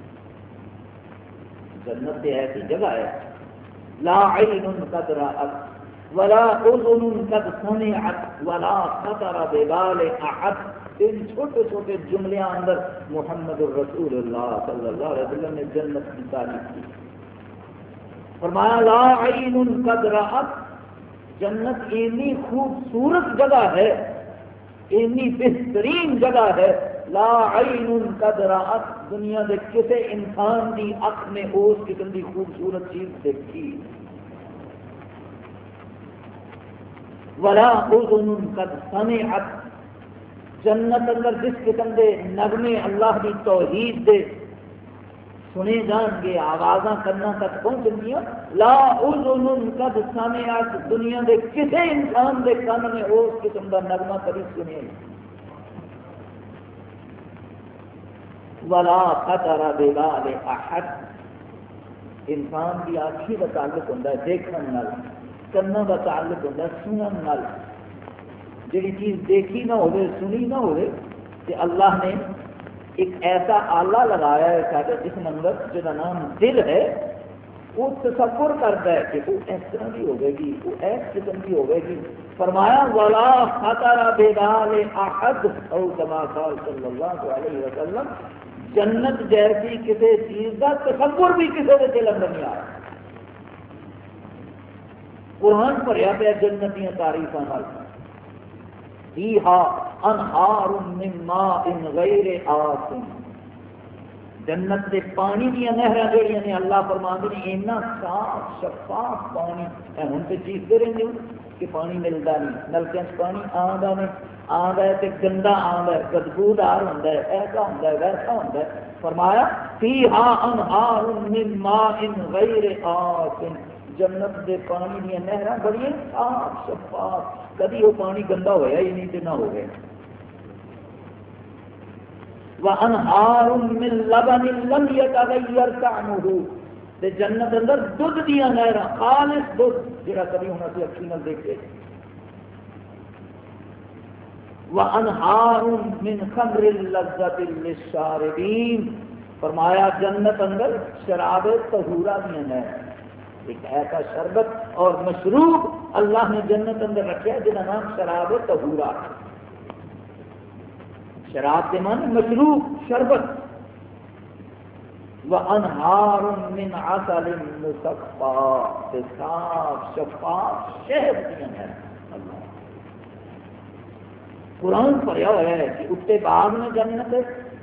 جنت ایسی جگہ ہے لا عین قد رأت ولا اذن قد سمعت ولا خطر ببال احد، ان چھوٹے چھوٹے جملیاں اندر محمد الرسول اللہ صلی اللہ علیہ وسلم نے جنت کی تعریف کی۔ فرمایا لا عین قد رأت، جنت اتنی خوبصورت جگہ ہے، اتنی بہترین جگہ ہے، لا عین قد رأت، دنیا کے کسی انسان کی اکھ نے اس قسم کی خوبصورت چیز دیکھی، ولا اذن قد سمعت، جنت اندر جس قسم کے نغمے اللہ کی توحید دے سنے جان گے، آوازاں کرنا تک پہنچ گیا، لا اذن قد سمعت، دنیا کے کسی انسان کے کان نے اس قسم کا نغمہ کبھی سنے، ولا خطر ببال احد، انسان کی آنکھی کا تعلق ہوتا ہے دیکھنے نال، کنوں کا تعلق ہوتا ہے سنن نال، جڑی چیز دیکھی نہ ہوئے سنی نہ ہوئے کہ اللہ نے ایک ایسا آلہ لگایا ہے سارے جسم اندر جس کا نام دل ہے، وہ تصور کرتا ہے کہ وہ اس طرح بھی ہوگی گی، وہ اس قسم کی ہوگی گی۔ فرمایا ولا خطر ببال احد، او کما قال صلی اللہ علیہ وسلم، جنت جیسی کسی چیز کا تصور بھی کسی کے دل اندر نہیں آیا۔ قرآن پڑھیا پیا جنتیاں تعریفاں نال، فیہا انہار من ماء غیر آسن، جنت کے پانی دیا نہراں جہاں نے اللہ فرماندے نے اینا صاف شفاف پانی، ہن تے چیختے رہندے کہ پانی ملتا نہیں، نلکے پانی آندا نہیں، آندا ہے تے گندا آندا ہے، بدبودار ہوندا ہے، ایسا ہوندا ہے ویسا ہوندا ہے۔ فرمایا فیہا انہار من ماء غیر آسن، جنت دے پانی دیا نہراں بڑی صاف شفاف، کدی وہ پانی گندا ہویا ہی نہیں تے نہ ہو گیا۔ وَأَنْهَارٌ مِّن لَبَنٍ لَمْ يَتَغَيَّرْ طَعْمُهُ، تے جنت اندر دودھ دیا نہراں، خالص دودھ جڑا کبھی ہن اسی اکھی نال دیکھے۔ وَأَنْهَارٌ مِّن خَمْرٍ لَذَّةٍ لِلشَّارِبِينَ، فرمایا جنت اندر شراب طہورہ بھی ہیں، ایک ایسا شربت اور مشروب اللہ نے جنت اندر رکھا جنہا نام شراب طہورہ. شراب کے معنی مشروب شربت. وَأَنْهَارٌ مِّنْ عَسَلٍ مُّصَفًّى، صاف شفاف شہد دیا ہے. قرآن پڑھا ہوا ہے کہ اتنے باغ میں جنت ہے،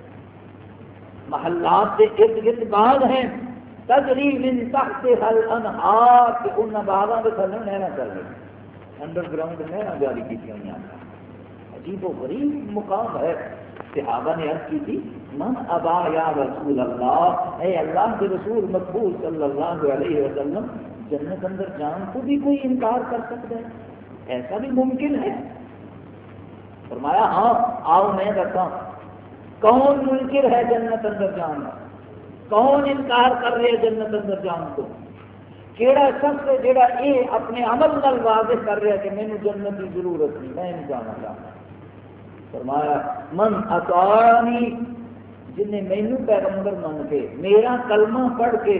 محلات کے ارد گرد باغ ہیں، تجری من تحتها الانہار، کہ ان باغوں کے تھلے نہریں چل رہی، انڈر گراؤنڈ نہریں جاری کی ہوئی ہیں. عجیب و غریب مقام ہے. صحابہ نے عرض کی تھی من ابا یا رسول اللہ، اے اللہ کے رسول مقبول صلی اللہ علیہ وسلم، جنت اندر جان کو بھی کوئی انکار کر سکتا ہے؟ ایسا بھی ممکن ہے؟ فرمایا ہاں آؤ میں رکھا. کون منکر ہے جنت اندر جان؟ کون انکار کر رہے جنت اندر جان کو؟ کیڑا شخص ہے جڑا یہ اپنے عمل نال واضح کر رہا ہے کہ مینوں جنت کی ضرورت نہیں، میں نہیں جانا چاہتا. فرمایا من اطاعنی، جن نے مینوں پیغمبر مان کے میرا کلمہ پڑھ کے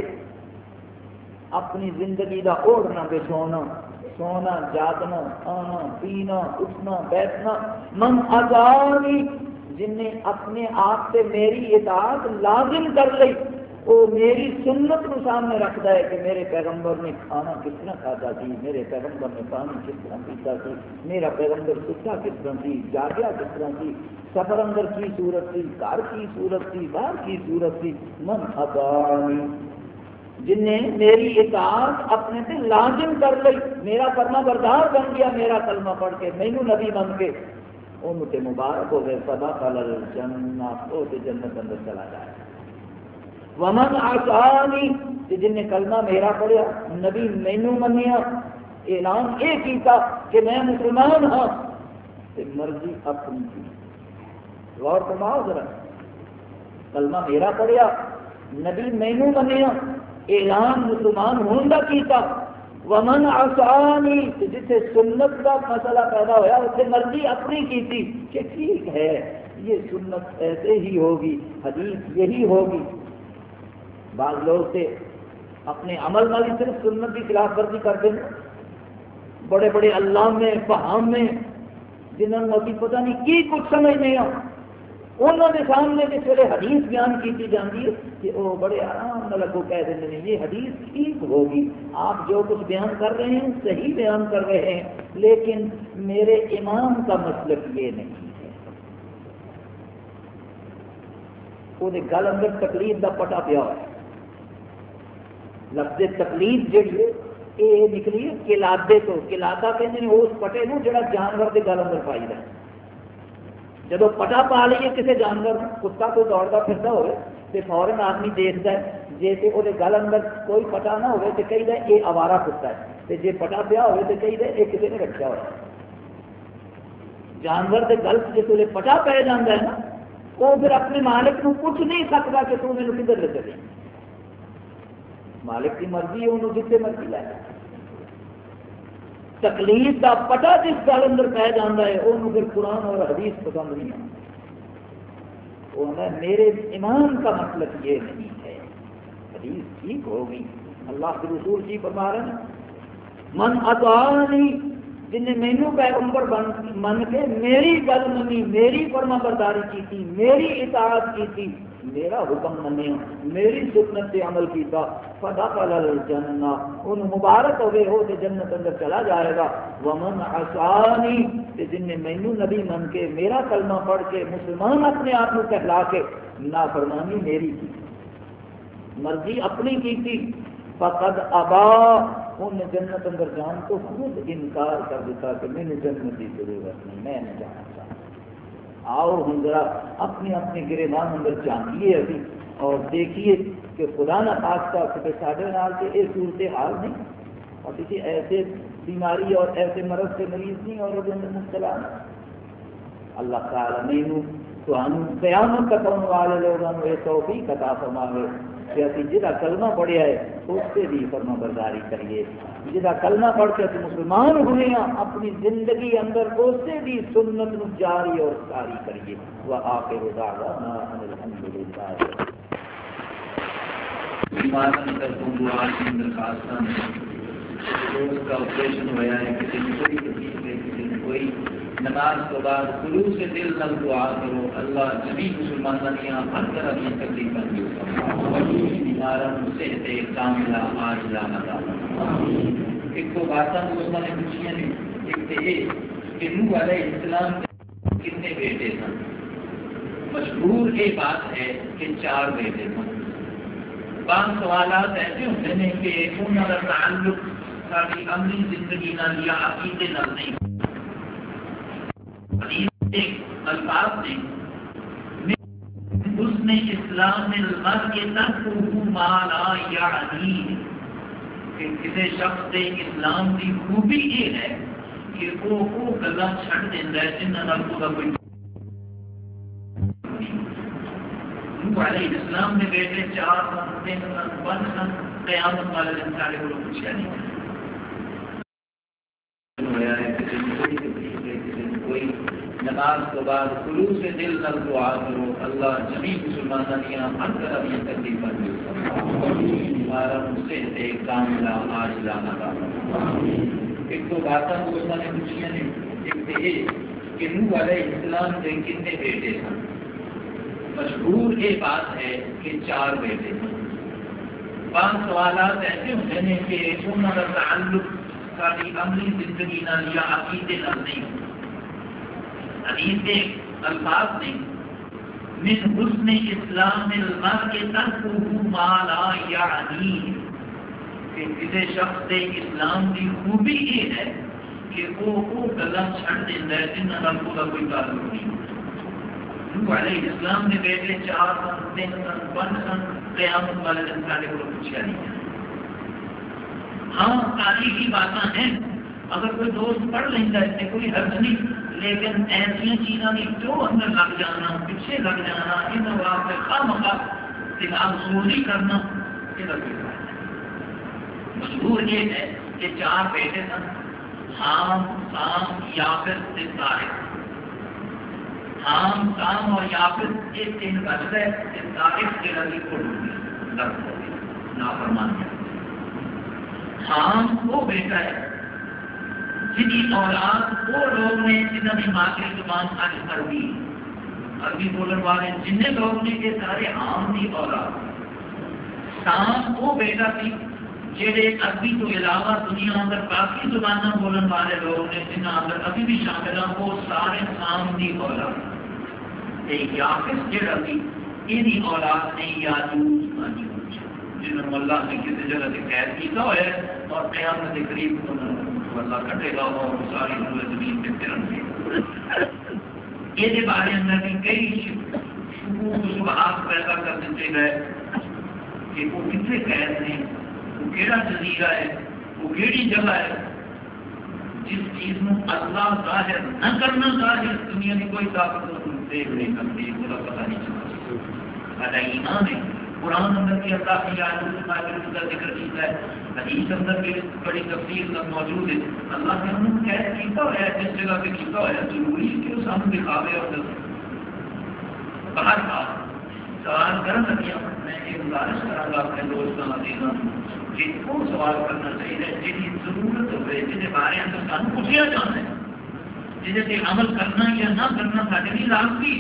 اپنی زندگی دا اوڑھنا بچھونا، سونا جاگنا، کھانا پینا اٹھنا بیٹھنا، من اطاعنی، جن نے اپنے آپ سے میری اطاعت لازم کر لی، وہ میری سنت کو سامنے رکھتا ہے کہ میرے پیغمبر نے کھانا کس طرح کھاتا سی، میرے پیغمبر نے پانی کس طرح پیتا سی، میرا پیغمبر ستا کس طرح سی، جاگیا کس طرح سی، سفر اندر کی صورت سی، گھر کی صورت سی، باہر کی صورت سی. من اطاعنی، جن نے میری اطاعت اپنے سے لازم کر لی، میرا فرما بردار بن گیا میرا کلمہ پڑھ کے، مینوں نبی بن کے، ان کے مبارک ہو گئے. فدخل الجنہ، وہ جنت اندر چلا جائے. ومن عصانی، جن نے کلمہ میرا پڑھیا، نبی مینوں منیا، اعلان یہ کیتا کہ میں مسلمان ہاں، تے مرضی اپنی کی. غور فرماؤ ذرا، کلمہ میرا پڑھیا، نبی مینوں منیا، اعلان مسلمان ہون دا کیتا. ومن عصانی، جتنے سنت کا مسئلہ پیدا ہوا اسے مرضی اپنی کی تھی کہ ٹھیک ہے یہ سنت ایسے ہی ہوگی، حدیث یہی ہوگی. بعض لوگ سے اپنے عمل میں صرف سنت کی خلاف ورزی کرتے ہیں. بڑے بڑے علامے فہامے جنہوں نے ابھی پتہ نہیں کی کچھ سمجھ نہیں آ، انہوں نے سامنے جس ویلے حدیث بیان کی جاتی ہے کہ وہ بڑے آرام نال اگوں کہہ دیں گے یہ حدیث ٹھیک ہوگی، آپ جو کچھ بیان کر رہے ہیں صحیح بیان کر رہے ہیں، لیکن میرے امام کا مسلک یہ نہیں ہے. وہ گل اندر تقلید کا پٹا پیا ہوا ہے. لفظ تقلید جڑی ہے یہ نکلی ہے قلادے تو. قلادہ کہتے ہیں اس پٹے کو جڑا جانور کے گل اندر پائی ہے. جب پٹا پا لیے کسی جانور کتا کوئی دوڑتا پھرتا ہوئے تو فوراً آدمی دیکھتا ہے، جی کہ وہ گل اندر کوئی پٹا نہ ہوئے تو کہی ہے یہ آوارہ کتا ہے، جی پٹا پیا ہوئے تو کہی ہے یہ کسی نے رکھا ہوا ہے. جانور کے گل جس ویلے پٹا پی جاتا ہے نا وہ پھر اپنے مالک کو پوچھ نہیں سکتا کہ تو میرے کدھر لے چلے. مالک کی مرضی ہے انہوں جتنے مرضی لے. تکلیف کا پٹا جس گل اندر پی جاتا ہے انہوں پھر قرآن اور حدیث پسند نہیں آتا. وہ میرے ایمان کا مطلب یہ نہیں ہے، حدیث ٹھیک ہوگی. اللہ کے رسول جی فرما رہے ہیں من اطاعنی، جن نے مینوں پیغمبر من کے میری گل منی، میری فرما برداری کی تھی، میری اطاعت کی تھی، میرا حکم منیا، میری سنت سے عمل کیتا، فدخل الجنہ، ان مبارک ہوئے ہو کہ جنت اندر چلا جائے گا. ومن عصانی، جن نے مینوں نبی من کے میرا کلمہ پڑھ کے مسلمان اپنے آپ کو کہلا کے نافرمانی میری کی، مرضی اپنی کی تھی، فقد ابا، ان نے جنت اندر جان کو خود انکار کر دیتا کہ میں نے جنت کی ضرورت نہیں، میں نہیں جانا چاہتا. آؤ ہم ذرا اپنے اپنے گریبان اندر جانیے ابھی اور دیکھیے کہ خدا نہ خاصہ کہ سارے نال سے یہ صورت حال نہیں اور کسی ایسے بیماری اور ایسے مرض سے مریض نہیں اور مبتلا. اللہ تعالیٰ نے قیامت تک آنے والے لوگوں کو یہ توفیق عطا فرمائے کہ ابھی جہاں کلمہ پڑھیا ہے اس سے بھی فرما برداری کریے. جہاں کلمہ پڑھ کے مسلمان ہوئے ہیں اپنی زندگی اندر اس سے بھی سنت جاری اور ساری کریے. وآخر دعوانا ان الحمد للہ. بیمار کر کو دعا کی درخواست دوست کا آپریشن ہوا ہے، کسی نے کوئی تکلیف ہے، کسی نے کوئی نماز کے بعد خلوص سے دل نل دعا کرو اللہ جمی مسلمانوں دیا ہر طرح کی تکلیفیں دور بیماروں صحت کاملہ عاجلہ عطا ایک تو باتیں دوستوں نے پوچھیاں نے، ایک تو یہ کہ نوح علیہ السلام کتنے بیٹے تھے؟ مشہور یہ بات ہے کہ 4 بیٹے تھے۔ بعض سوالات ایسے ہوتے ہیں کہ انہوں کا تعلق ساری عملی زندگی نال یا عقیدے نال نہیں، الفاظ نے اس نے اسلام المرء کے ترک مالا یعنی کہ کسی شخص کے اسلام کی خوبی یہ ہے کہ وہ گلا چھڑ دینا ہے جنہوں کا کوئی علیہ السلام نے بیٹے 4 سن 3 سن 5 سن قیامت والے دن سارے کو پوچھا نہیں کوئی نماز کے بعد خلوص سے دل نل دعا کرو اللہ جمی مسلمانوں دیا ہر طرح کی تکلیفیں دور صحت کاملہ عاجلہ عطا ایک تو باتیں دوستوں نے پوچھیاں نے، ایک تو یہ کہ نوح علیہ السلام کے کتنے بیٹے تھے؟ مشہور یہ بات ہے کہ 4 بیٹے تھے۔ بعض سوالات ایسے ہوتے ہیں کہ انہوں کا تعلق ساری عملی زندگی نال یا عقیدے نال نہیں، حدیث کے الفاظ نے من حسن اسلام المرء کے ترک ما لا یعنی کہ کسی شخص کے اسلام کی خوبی یہ ہے کہ وہ گلا چھڑ دینا ہے جنہوں کا کوئی تعلق نہیں۔ نوح علیہ السلام نے بیٹے 4 سن 3 سن 5 سن قیامت والے دن سارے کو پوچھا نہیں۔ ہاں تاریخی باتیں ہیں، اگر کوئی دوست پڑھ لینا ہے کوئی حرج نہیں، لیکن ایسا چیزوں کی جو اندر لگ جانا پیچھے لگ جانا ان واسطے خواہ دماغ سوزی کرنا یہ مشہور یہ ہے کہ 4 بیٹے سن حام سام یافر سے طارق۔ حام سام اور یافر یہ 3 بچ گئے، طارق کے لگی درد ہو گئی نافرمان۔ حام وہ بیٹا ہے جن کی اولاد وہ لوگ نے جنہوں نے مادری زبان آج عربی بولن والے جن لوگ نے یہ سارے عام کی اولاد۔ سام وہ بیٹا تھی جہے عربی تو علاوہ دنیا اندر باقی زبانیں بولن والے لوگ نے جنہوں اندر ابھی بھی شامل ہیں وہ سارے سام کی اولاد۔ یافس جہاں تھی یہ اولاد نے یاجوج ماجوج جنہوں اللہ نے کسی جگہ سے قید کیا ہوا ہے اور قیامت کے قریب اللہ کٹے گا اور ساری زمین پہ پھرن گے۔ یہ بارے اندر بھی کئی شبہات پیدا کر دیتے گئے کہ وہ کتنے قید نے، وہ کہڑا جزیرہ ہے، وہ کہڑی جگہ ہے جس چیز میں اللہ ظاہر نہ کرنا ظاہر دنیا کی کوئی طاقت دیکھ نہیں سکتی، پورا پتہ نہیں چلتا۔ ایمان ہے قرآن اندر کی اللہ کی یاجوج ماجوج کا ذکر کیا ہے، حدیث اندر بھی بڑی تفصیل کا موجود ہے۔ اللہ نے ہم قید کیا ہوا ہے جس جگہ پہ کیا ہوا ہے، ضروری ہے کہ وہ سامنے دکھاوے اور باہر کا سوال کرنا لگیا۔ میں یہ گزارش کروں گا اپنے دوستوں عزیزوں کہ وہ سوال کرنا چاہیے جن کی ضرورت ہوئے جن بارے اندر سان پوچھا جانا ہے، جن سے عمل کرنا یا نہ کرنا سارے لیے لازمی۔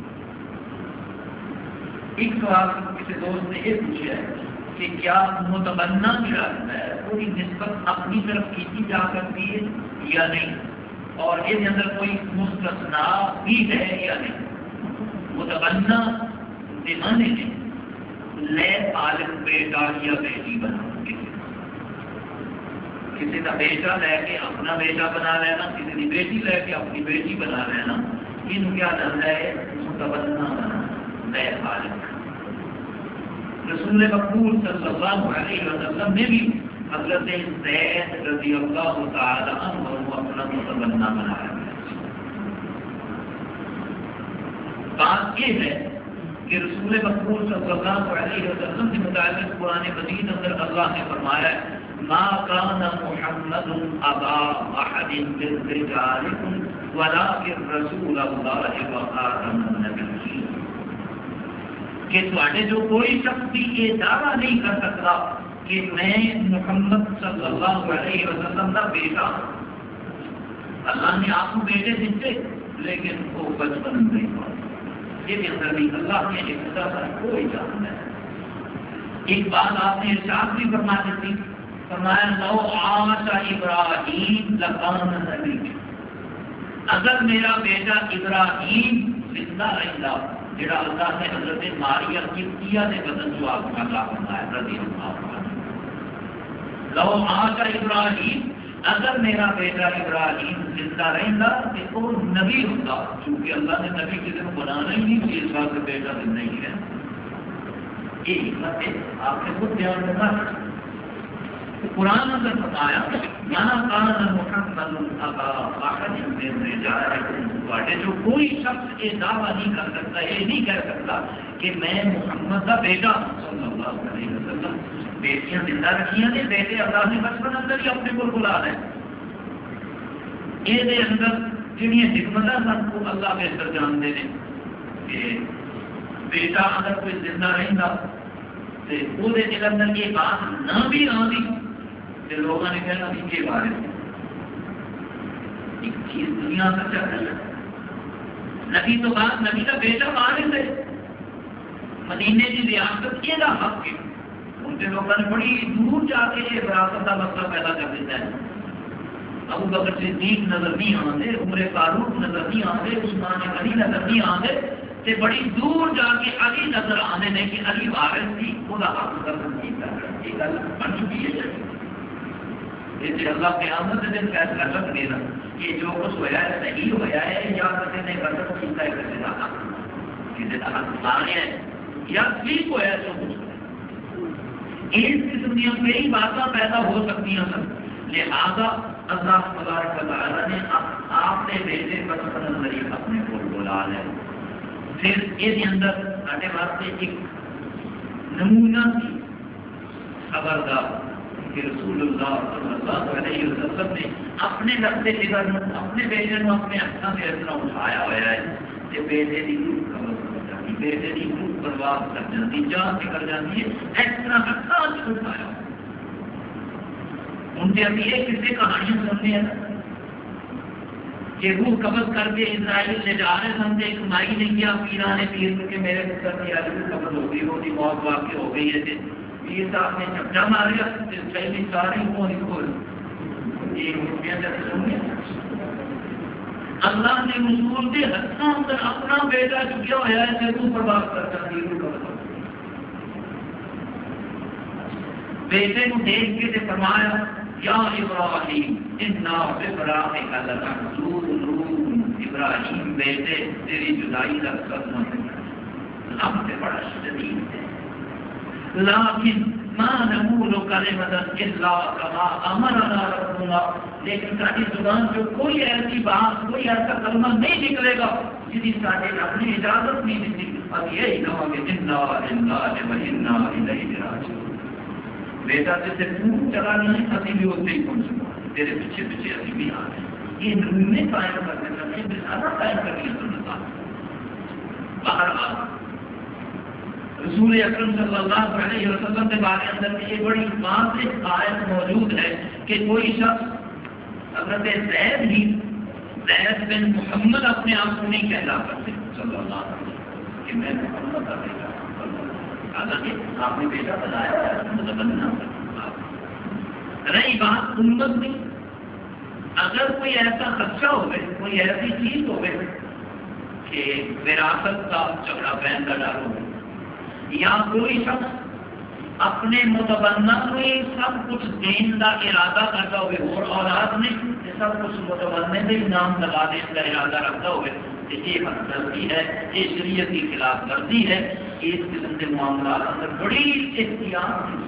ایک سوال کسی دوست نے یہ پوچھا ہے کہ کیا متبنہ جو ہے پوری نسبت اپنی طرف کی جا سکتی ہے یا نہیں، اور اس اندر کوئی مستثنا بھی ہے یا نہیں۔ متبنہ دیوانے نے لے عالم بیٹا یا بیٹی بنا، کسی کا بیٹا لے کے اپنا بیٹا بنا لینا، کسی کی بیٹی لے کے اپنی بیٹی بنا لینا، ان کیا جاتا ہے متبنہ بنا لے عالم۔ رسول مقبول صلی اللہ علیہ وسلم نے بھی حضرت زید رضی اللہ تعالی عنہ کو اپنا متبنہ بنایا۔ بات یہ ہے کہ رسول مقبول صلی اللہ علیہ وسلم کے متعلق قرآن مجید اندر اللہ نے فرمایا ما كان محمد ابا احد من رجالكم ولكن رسول الله وخاتم النبيين۔ کہ تھوڑے جو کوئی شخص بھی یہ دعویٰ نہیں کر سکتا کہ میں محمد صلی اللہ علیہ وسلم کا بیٹا ہوں. اللہ نے آپ کو بیٹے دیتے لیکن وہ بچپن نہیں ہوا. یہ بھی اندر نہیں اللہ نے ایک کوئی جاننا ہے. ایک بات آپ نے ارشاد بھی فرما دیتی، فرمایا لو عاش ابراہیم لکان نبی، اگر میرا بیٹا ابراہیم زندہ رہتا، جڑا اللہ نے حضرت ماریا قبطیہ نے بدن جو آپ کا اللہ فرمایا رضی اللہ عنہ، لو عاش ابراہیم، اگر میرا بیٹا ابراہیم زندہ رہتا تو وہ نبی ہوتا، چونکہ اللہ نے نبی کسی کو بنانا ہی نہیں تھی، اس بات سے بیٹا زندہ ہی ہے. یہ حکمت ہے، آپ نے خود دھیان رکھنا. قرآن اندر بتایا مانا کان محمد ابا احد من رجالکم، جو کوئی شخص یہ دعویٰ نہیں کر سکتا، یہ نہیں کہہ سکتا کہ میں محمد کا بیٹا صلی اللہ علیہ وسلم. بیٹیاں زندہ رکھیاں نے، بیٹے اللہ نے بچپن اندر ہی اپنے کو بلا رہے. یہ اندر جہاں حکمت سن کو اللہ بہتر جانتے ہیں کہ بیٹا اگر کوئی زندہ رہتا تو وہ اندر یہ بات نہ بھی آتی تو لوگوں نے کہنا بھی کے بارے میں ایک چیز دنیا کا چل رہی ہے. نبی تو بات نبی کا بیٹا وارث ہے، مدینے کی ریاست یہ حق ہے. ان کے لوگوں نے بڑی دور جا کے یہ وراثت کا مسئلہ پیدا کر دیتا ہے. ابو بکر صدیق نظر نہیں آتے، عمر فاروق نظر نہیں آتے، عثمان غنی نظر نہیں آتے، تے بڑی دور جا کے علی نظر آنے نے کہ علی وارث تھی، وہ حق قدم کیتا. یہ گل بن چکی ہے. یہ اللہ کے آمد کے دن فیصلہ کر دینا کہ جو کچھ ہوا ہے صحیح ہوا ہے یا کسی نے غلط کیتا ہے، کسی کا حق کسی کا حق آ گیا ہے یا ٹھیک ہوا ہے. جو کچھ اس قسم کی کئی باتیں پیدا ہو سکتی ہیں. لہذا اللہ تبارک و تعالیٰ نے آپ نے بیٹے بچپن اندر ہی اپنے کو بلا لیا. پھر یہ اندر سارے واسطے ایک نمونہ سی خبر کا کہ رسول اللہ صلی اللہ علیہ وسلم نے اپنے لگتے جگر اپنے بیٹے کو اپنے ہاتھوں سے اس طرح اٹھایا ہوا ہے کہ بیٹے کی روح قبض کر جاتی، بیٹے کی روح برباد کر جاتی، جان نکل جاتی ہے. اس طرح ہاتھوں سے اٹھایا. ان کے ابھی ایک کسی کہانیاں سنتے ہیں کہ روح قبض کر کے اسرائیل لے جا رہے سن، ایک مائی نے کیا پیرا نے پیر کے میرے پتر کی روح قبض ہو گئی، وہ موت واقع ہو گئی ہے. پیر صاحب نے چپٹا ماریا، پہلی ساری وہ کھول ایک روپیہ جیسے سنگے. اللہ نے رسول کے ہاتھوں اندر اپنا بیٹا چکیا ہوا ہے کہ روح برباد کر جاتی ہے، روح قبض. بیٹے کو دیکھ کے فرمایا یا ابراہیم انا بفراقک لمحزون، ابراہیم بیٹے تیری جدائی کا صدمہ ہم سے بڑا شدید ہے. لیکن ما نقول کلمۃ الا کما امرنا ربنا، لیکن ساری زبان جو کوئی ایسی بات کوئی ایسا کلمہ نہیں نکلے گا جس کی سارے اپنی اجازت نہیں دیتی. اب یہی کہو کہ انا للہ وانا الیہ راجعون. بیٹا جیسے پور چلا نہیں ابھی بھی اتنے ہی پہنچ سکتا، تیرے پیچھے پیچھے ابھی بھی آ رہے. یہ نمونے قائم کرنے کا یہ مثالہ قائم کرنی ہے. سنتا باہر رسول اکرم صلی اللہ علیہ وسلم کے بارے اندر میں یہ بڑی واضح آیت موجود ہے کہ کوئی شخص حضرت زید بن محمد اپنے آپ کو نہیں کہلا کرتے صلی اللہ علیہ وسلم کہ میں محمد کا بیٹا ہوں. آپ نے بیٹا بنایا بننا. رہی بات امت میں، اگر کوئی ایسا خدشہ ہو گئے، کوئی ایسی چیز ہو گئے کہ وراثت کا جھگڑا بہن کا ڈر ہو گئے، یا کوئی شخص اپنے متبنہ میں سب کچھ دین کا ارادہ کرتا ہوئے اور اولاد نے سب کچھ متبننے کے نام لگا دینے کا ارادہ رکھتا ہوئے، یہ حد غلطی ہے، یہ شریعت کی خلاف ورزی ہے. اس قسم کے معاملات اندر بڑی احتیاط کی.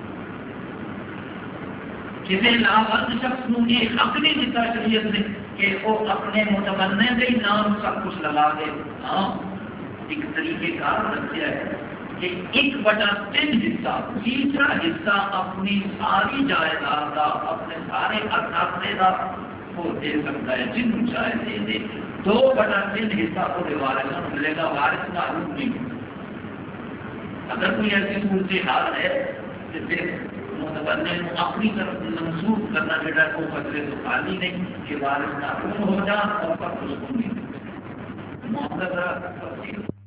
کسی لاحق شخص کو یہ حق نہیں دیتا شریعت نے کہ وہ اپنے متبننے کے نام سب کچھ لگا دے. ہاں ایک طریقے کار رکھا ہے کہ 1/3 حصہ، تیسرا حصہ اپنی ساری جائیداد کا، اپنے سارے اثاثے کا وہ دے سکتا ہے، جن چاہے دے دے. 2/3 حصہ پورے وارث کو ملے گا، وارث معروف نہیں. اگر کوئی ایسی صورتحال ہے کہ پھر متبنی کو اپنی طرف منسوخ کرنا بیٹا کو خطرے تو خالی نہیں کہ وارث نہ ہو جا اور پر اس کو نہیں معاملہ ذرا